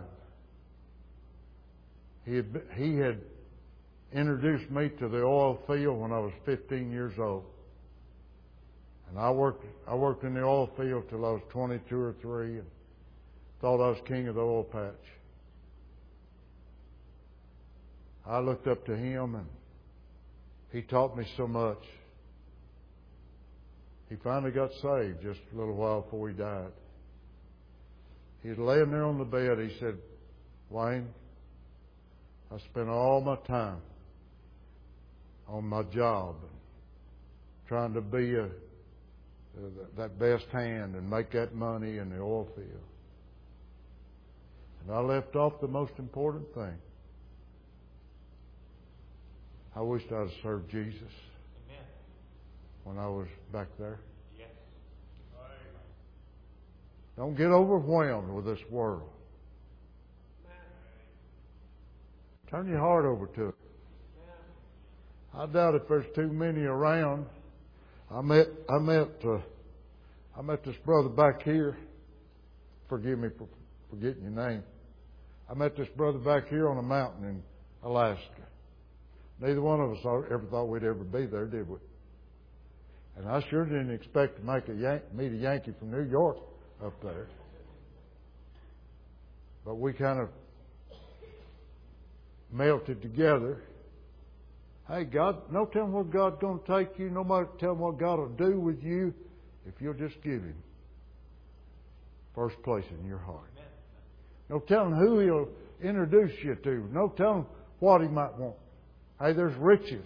Speaker 5: He had, he had introduced me to the oil field when I was fifteen years old. And I worked I worked in the oil field till I was twenty-two or three and thought I was king of the oil patch. I looked up to him and he taught me so much. He finally got saved just a little while before he died. He was laying there on the bed. He said, "Wayne, I spent all my time on my job and trying to be a, that best hand and make that money in the oil field. And I left off the most important thing. I wished I'd have served Jesus." Amen. When I was back there. Yes. Don't get overwhelmed with this world. Turn your heart over to it. I doubt if there's too many around. I met I met uh, I met this brother back here. Forgive me for forgetting your name. I met this brother back here on a mountain in Alaska. Neither one of us ever thought we'd ever be there, did we? And I sure didn't expect to make a Yan- meet a Yankee from New York up there. But we kind of melted together. Hey, God, no telling where God's going to take you. No matter telling what God will do with you if you'll just give Him first place in your heart. No telling who He'll introduce you to. No telling what He might want. Hey, there's riches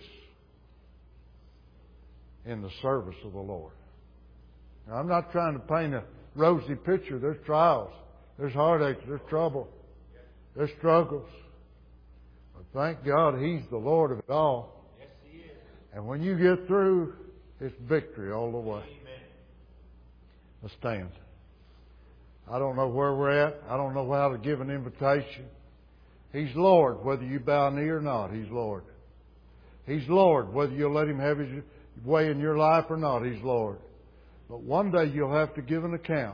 Speaker 5: in the service of the Lord. Now, I'm not trying to paint a rosy picture. There's trials. There's heartaches. There's trouble. There's struggles. But thank God He's the Lord of it all. Yes, He is. And when you get through, it's victory all the way. Amen. Let's stand. I don't know where we're at. I don't know how to give an invitation. He's Lord, whether you bow a knee or not. He's Lord. He's Lord, whether you'll let Him have His way in your life or not. He's Lord. But one day you'll have to give an account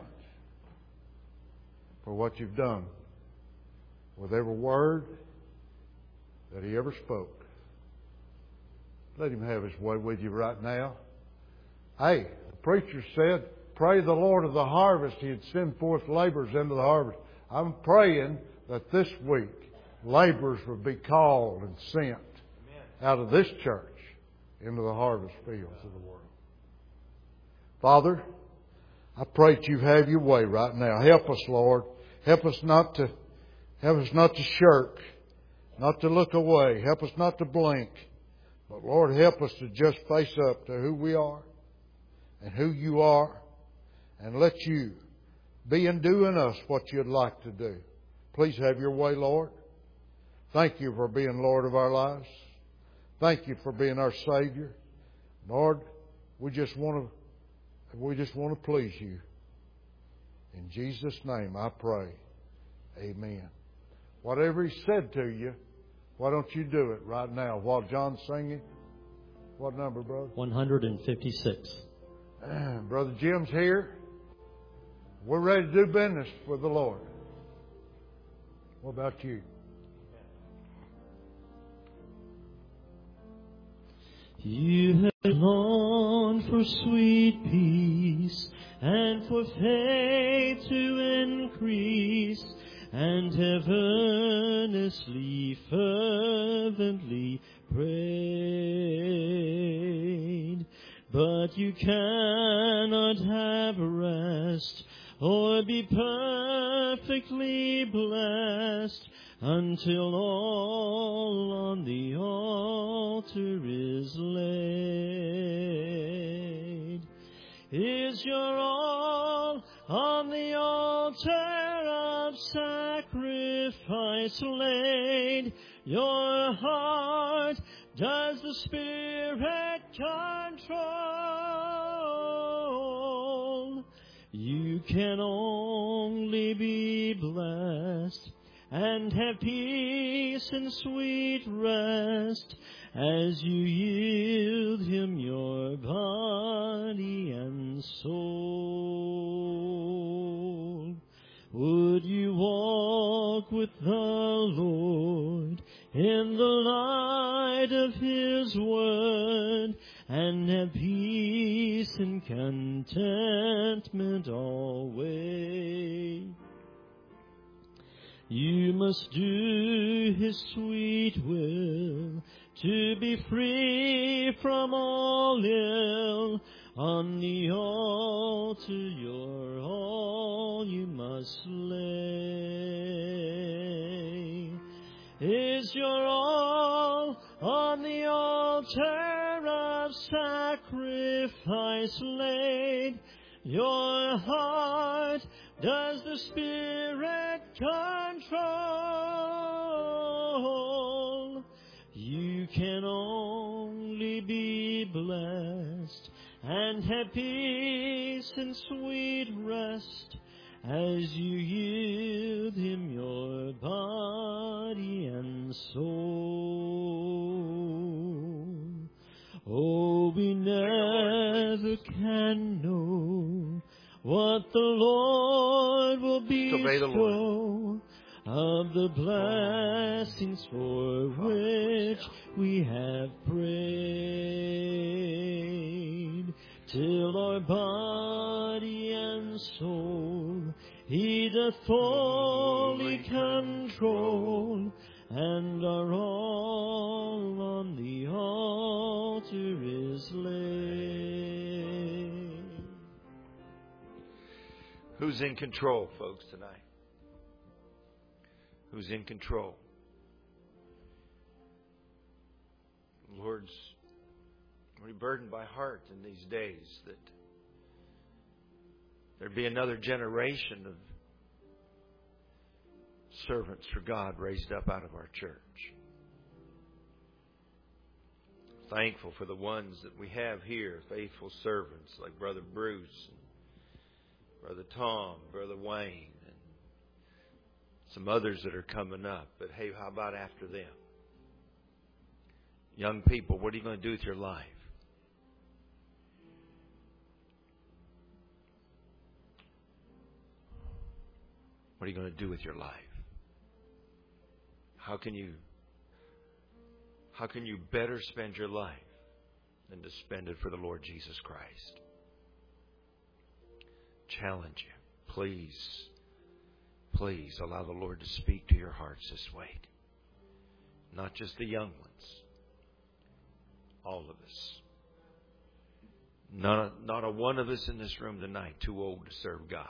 Speaker 5: for what you've done with every word that He ever spoke. Let Him have His way with you right now. Hey, the preacher said, "Pray the Lord of the harvest He'd send forth laborers into the harvest." I'm praying that this week laborers will be called and sent out of this church into the harvest fields of the world. Father, I pray that You have Your way right now. Help us, Lord. Help us not to help us not to shirk, not to look away. Help us not to blink. But Lord, help us to just face up to who we are and who You are, and let You be and do in us what You'd like to do. Please have Your way, Lord. Thank You for being Lord of our lives. Thank You for being our Savior. Lord, we just want to we just want to please You. In Jesus' name I pray. Amen. Whatever He said to you, Why don't you do it right now while John's singing? What number, brother?
Speaker 1: one hundred fifty-six.
Speaker 5: Brother Jim's here. We're ready to do business for the Lord. What about you?
Speaker 4: You have longed for sweet peace and for faith to increase, and have earnestly, fervently prayed. But you cannot have rest or be perfectly blessed until all on the altar is laid. Is your all on the altar of sacrifice laid? Your heart does the Spirit control? You can only be blessed and have peace and sweet rest as you yield Him your body and soul. Would you walk with the Lord in the light of His word, and have peace and contentment always? You must do His sweet will to be free from all ill. On the altar your all you must lay. Is your all on the altar of sacrifice laid? Your heart does the Spirit control? You can only be blessed and have peace and sweet rest as you yield Him your body and soul. Oh, we never can know what the Lord will bestow of the blessings for which we have prayed, till our body and soul He doth fully control, and our all on the altar is laid.
Speaker 2: Who's in control, folks, tonight? Who's in control? The Lord's really burdened by heart in these days that there'd be another generation of servants for God raised up out of our church. Thankful for the ones that we have here, faithful servants like Brother Bruce, and Brother Tom, Brother Wayne, and some others that are coming up. But hey, how about after them? Young people, what are you going to do with your life? What are you going to do with your life? How can you how can you better spend your life than to spend it for the Lord Jesus Christ? Challenge you. Please, please allow the Lord to speak to your hearts this week. Not just the young ones. All of us. Not a, not a one of us in this room tonight too old to serve God.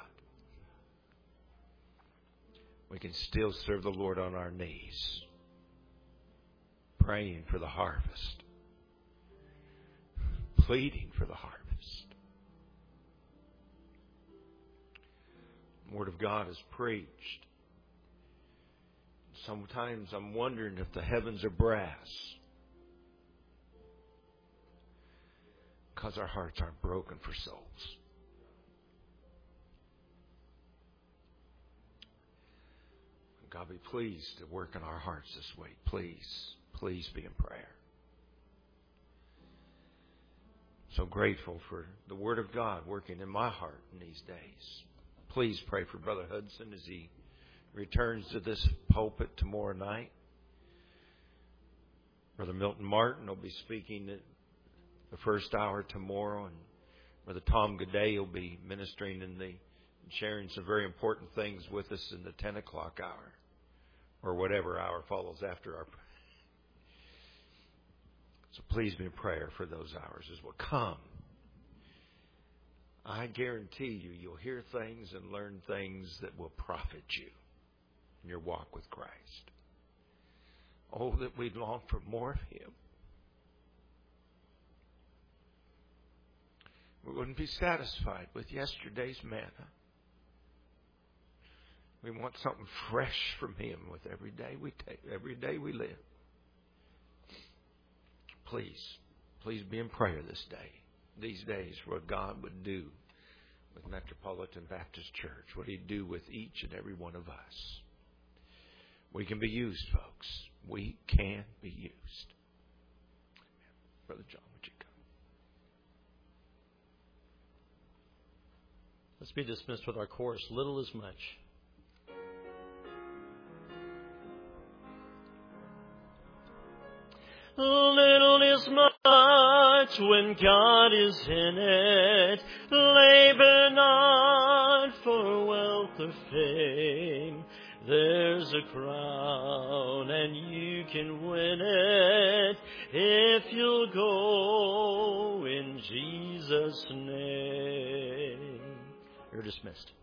Speaker 2: We can still serve the Lord on our knees, praying for the harvest, pleading for the harvest. The Word of God is preached. Sometimes I'm wondering if the heavens are brass, because our hearts aren't broken for souls. God be pleased to work in our hearts this week. Please, please be in prayer. So grateful for the Word of God working in my heart in these days. Please pray for Brother Hudson as he returns to this pulpit tomorrow night. Brother Milton Martin will be speaking at the first hour tomorrow, and Brother Tom Goday will be ministering in the sharing some very important things with us in the ten o'clock hour, or whatever hour follows after our. So please be in prayer for those hours as well. Come. I guarantee you, you'll hear things and learn things that will profit you in your walk with Christ. Oh, that we long for more of Him. We wouldn't be satisfied with yesterday's manna. We want something fresh from Him with every day we take, every day we live. Please, please be in prayer this day, these days, for what God would do with Metropolitan Baptist Church, what He'd do with each and every one of us. We can be used, folks. We can be used. Amen. Brother John, would you come?
Speaker 1: Let's be dismissed with our chorus, Little is Much. Little is much when God is in it. Labor not for wealth or fame. There's a crown and you can win it if you'll go in Jesus' name. You're dismissed.